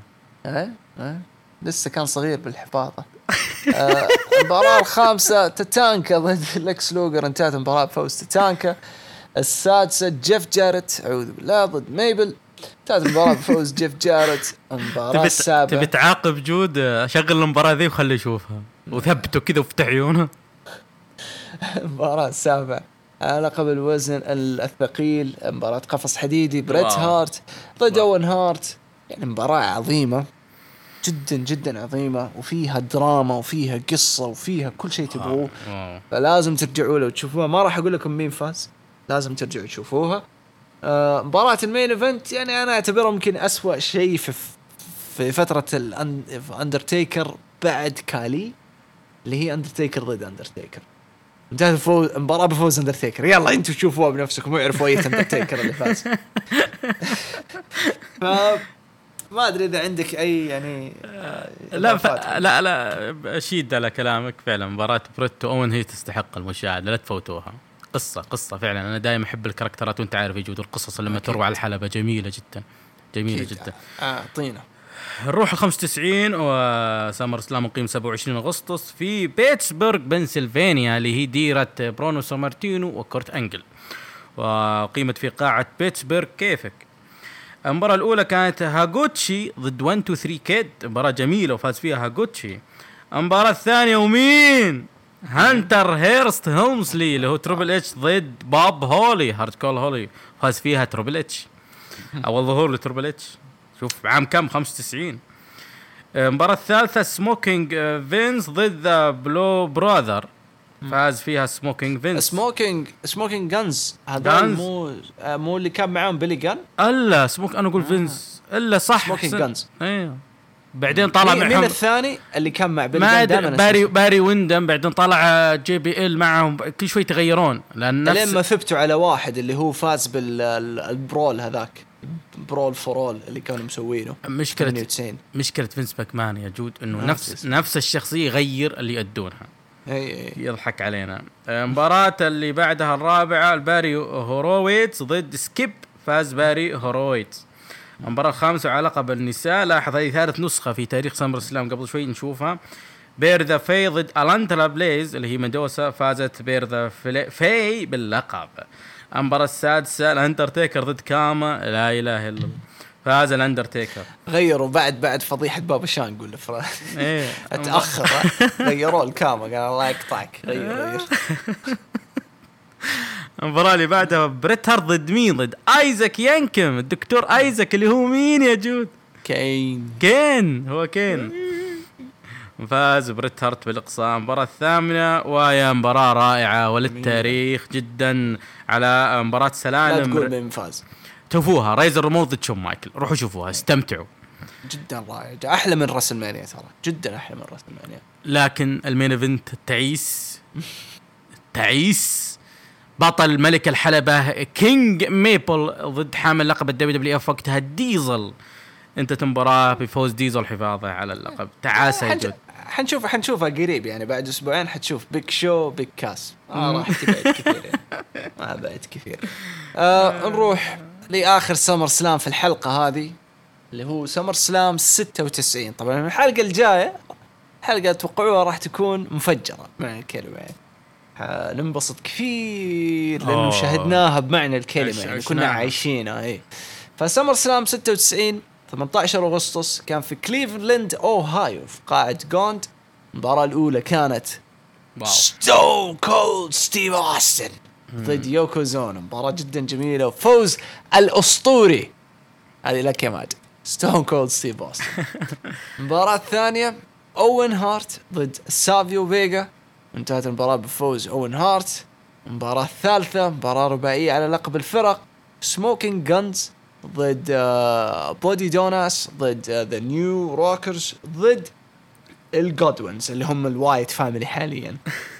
لسه كان صغير بالحفاظة. المباراة الخامسة تاتانكا ضد ليكس لوغر. انتهت المباراة بفوز تاتانكا. السادسة جيف جاريت أعوذ بالله ضد ميبل. انتهت المباراة بفوز جيف جاريت. المباراة السابعة
تبي تعاقب جود، شغل المباراة ذي وخلي يشوفها وثبته كذا وفتح عيونه.
المباراة السابعة على لقب الوزن الثقيل، مباراة قفص حديدي بريت هارت ضد أون هارت. يعني مباراة عظيمة جدا جدا عظيمة، وفيها دراما وفيها قصة وفيها كل شيء تبغوه. فلازم ترجعوا له وتشوفوها. ما راح أقول لكم مين فاز، لازم ترجعوا تشوفوها. مباراة المين إيفنت يعني أنا أعتبرها ممكن أسوأ شيء في فترة الأندرتيكر بعد كالي. اللي هي اندرتيكر ضد اندرتيكر. انتهت المباراة بفوز اندرتيكر. يلا انتوا شوفوها بنفسكم ويعرفوا اي اندرتيكر اللي فاز. ما ادري اذا عندك اي يعني
لا اشيد على كلامك. فعلا مباراة بريت واون هي تستحق المشاهدة، لا تفوتوها. قصة فعلا. انا دائما احب الكاركترات، وانت عارف يجود القصص لما تروى على الحلبة جميلة جدا.
طينة.
نروح ال 95 وسامر سلام مقيم 27 أغسطس في بيتسبرغ بنسلفانيا، اللي هي ديرة برونو سامارتينو وكورت أنجل، وقيمت في قاعة بيتسبرغ. كيفك؟ المباراة الأولى كانت هاغوتشي ضد 1 2 3 كيد، مباراة جميلة وفاز فيها هاغوتشي. المباراة الثانية ومين؟ هانتر هيرست هيلمسلي اللي هو تريبل اتش ضد باب هولي، هارد كول هولي، فاز فيها تريبل اتش. أول ظهور لتريبل اتش، شوف عام كم؟ 95. المباراة الثالثة سموكينج فينز ضد بلو براذر، فاز فيها سموكينج فينز.
سموكينج جانز هذا مو اللي كان معاهم بيلي جان؟
الا انا اقول فينز الا صح.
سموكينج جانز.
ايوه بعدين طلع
مين الثاني اللي كان مع بيلي جان؟
باري ويندم. بعدين طلع جي بي ال معهم، كل شوي يتغيرون لان
لما ثبتوا على واحد اللي هو فاز بالبرول هذاك، برول فورول اللي كانوا مسوينه. مشكلة فينس ماكمان يا جود انه نفس الشخصية يغير اللي يأدونها. يضحك علينا. مباراة اللي بعدها الرابعة الباري هورويتس ضد سكيب، فاز باري هورويتس. المباراة الخامسة على لقب النساء، لاحظ هذه ثالث نسخة في تاريخ سمر السلام، قبل شوي نشوفها. بيرذا في ضد ألانترا بليز اللي هي مندوسا، فازت بيرذا في باللقب. المباراة السادسة الأندرتيكر ضد كاما، لا إله إلا الله، فاز الأندرتيكر. غيروا بعد فضيحة بابا شان قول له اتأخر. غيروا الكاما، قال الله يقطعك. غير
المباراة اللي بعدها بريت هارت ضد مين؟ ضد ايزاك يانكم، الدكتور ايزاك اللي هو مين يا جود؟ كين هو كين. فاز بريت هارت بالإقصاء. المباراة الثامنة وهي مباراة رائعة وللتاريخ جدا على مباراة سلالم.
لا تقول مين فاز،
شوفوها. رايزر رامون ضد شون مايكل، روحوا شوفوها استمتعوا.
جدا رائع، احلى من راس المانيا، ترى جدا احلى من راس المانيا.
لكن المين ايفنت تعيس بطل ملك الحلبة كينج ميبل ضد حامل لقب الدبليو دبليو اف وقتها ديزل. انت مباراة بفوز ديزل حفاظه على اللقب. تعاسة يا جود.
حنشوفها قريب يعني، بعد اسبوعين حتشوف بيك شو بيك كاس. راح تبعد كثير يعني. ما بعد كثير. نروح لاخر سمر سلام في الحلقة هذه، اللي هو سمر سلام 96. طبعا الحلقة الجاية حلقة توقعوها راح تكون مفجرة معنى الكلمة يعني. ننبسط كثير لأنه شاهدناها بمعنى الكلمة يعني، كنا عايشينها. فسمر سلام 96 18 أغسطس كان في كليفلاند أوهايو في قاعة جوند. المباراة الأولى كانت ستون كولد ستيف أوستن ضد يوكوزونا، مباراة جدا جميلة وفوز الأسطوري. هذه لك يا ماجد، ستون كولد ستيف أوستن. المباراة الثانية أوين هارت ضد سافيو فيغا، انتهت المباراة بفوز أوين هارت. المباراة الثالثة مباراة رباعية على لقب الفرق، سموكينج جانز ضد بودي دوناس ضد ذا نيو روكرز ضد الجودوينز اللي هم الوايت فاميلي حاليا.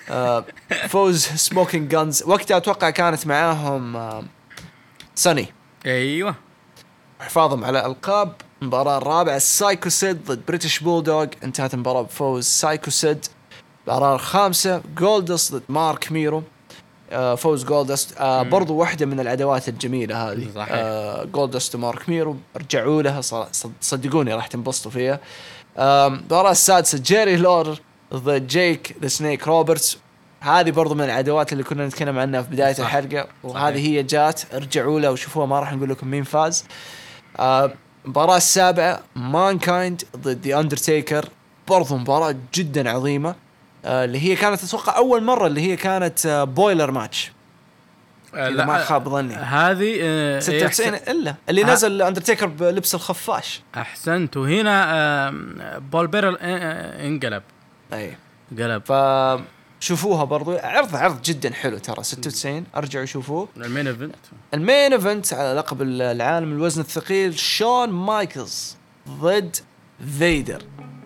فوز سموكينج جانز. وقتها أتوقع كانت معاهم سوني،
أيوة،
حفاظهم على ألقاب. المباراة الرابعة سايكو سيد ضد بريتش بولدوغ، انتهت المباراة بفوز سايكو سيد. المباراة الخامسة جولدست ضد مارك ميرو، فوز جولدست. برضو واحدة من العداوات الجميلة هذه. جولدست ومارك ميرو رجعوا لها، صدقوني راح تنبسطوا فيها. المباراة السادسة جيري لور ضد جيك ذا سنيك روبرتس، هذه برضو من العداوات اللي كنا نتكلم عنها في بداية الحلقة، وهذه هي جات. رجعوا لها وشوفوها، ما راح نقول لكم مين فاز. المباراة السابعة مانكايند ضد ذا أندرتيكر، برضو مباراة جدا عظيمة، اللي هي كانت أتوقع أول مرة اللي هي كانت بويلر ماتش.
لا
ما خاب ظني
هذه
96 إلا اللي نزل أندرتيكر بلبس الخفاش.
أحسنت. وهنا بول بيرل انقلب.
أي
قلب.
فشوفوها برضو، عرض جدا حلو ترى. 96 أرجعوا شوفوه.
المين ايفنت
على لقب العالم الوزن الثقيل، شون مايكلز ضد فيدر.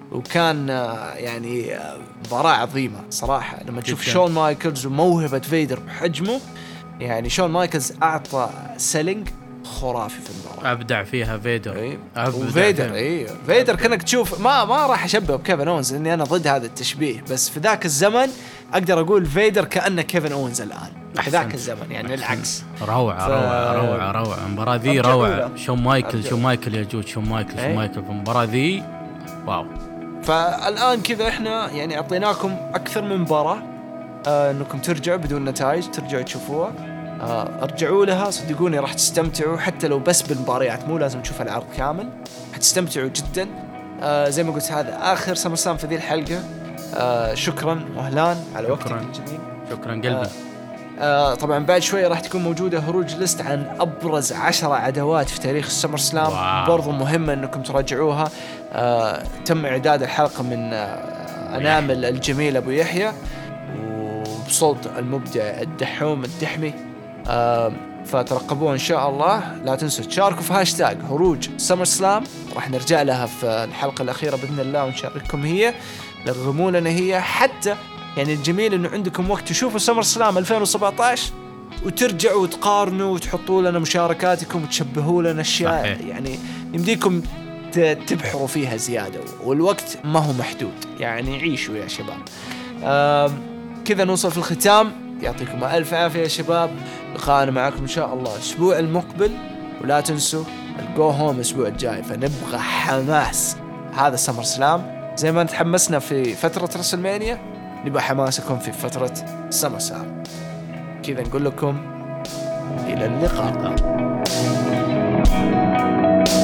وكان يعني مباراة عظيمة صراحة. لما تشوف
جداً.
شون مايكلز وموهبة فيدر بحجمه، يعني شون مايكلز أعطى سيلينج خرافي في المباراة،
ابدع فيها فيدر.
أي.
أبدع
وفيدر
فيها.
فيدر كانك تشوف ما راح اشبه بكيفن اونز لاني انا ضد هذا التشبيه، بس في ذاك الزمن اقدر اقول فيدر كانه كيفن اونز الان في ذاك الزمن، يعني العكس.
روعة روعة المباراة ذي روعة. شون مايكل يا جود، شون مايكل في المباراة ذي واو.
فالان كذا احنا يعني اعطيناكم اكثر من مباراة انكم ترجعوا بدون نتائج، ترجعوا تشوفوها. ارجعوا لها صدقوني راح تستمتعوا، حتى لو بس بالمباريات، مو لازم تشوف العرض كامل، حتستمتعوا جدا. زي ما قلت هذا آخر سمر سلام في ذي الحلقة. شكرا وهلان على وقتك الجميل.
شكرا قلبي.
طبعا بعد شوية راح تكون موجودة هروج ليست عن أبرز 10 عداوات في تاريخ السمر سلام، برضو مهمة أنكم تراجعوها. تم إعداد الحلقة من أنامل الجميل أبو يحيى وبصوت المبدع الدحوم الدحمي. فترقبوها إن شاء الله. لا تنسوا تشاركوا في هاشتاج هروج سمر سلام، راح نرجع لها في الحلقة الأخيرة بإذن الله ونشارككم هي، لغموا لنا هي. حتى يعني الجميل إنه عندكم وقت تشوفوا سمر سلام 2017 وترجعوا وتقارنوا وتحطوا لنا مشاركاتكم وتشبهوا لنا أشياء
صحيح.
يعني يمديكم تبحروا فيها زيادة، والوقت ما هو محدود، يعني عيشوا يا شباب. كذا نوصل في الختام. يعطيكم ألف عافية يا شباب، لقاءنا معكم إن شاء الله الأسبوع المقبل، ولا تنسوا الجو هوم الأسبوع الجاي، فنبغى حماس. هذا سمر سلام زي ما نتحمسنا في فترة رسلمانيا، نبغى حماسكم في فترة سمر سلام. كذا نقول لكم إلى اللقاء.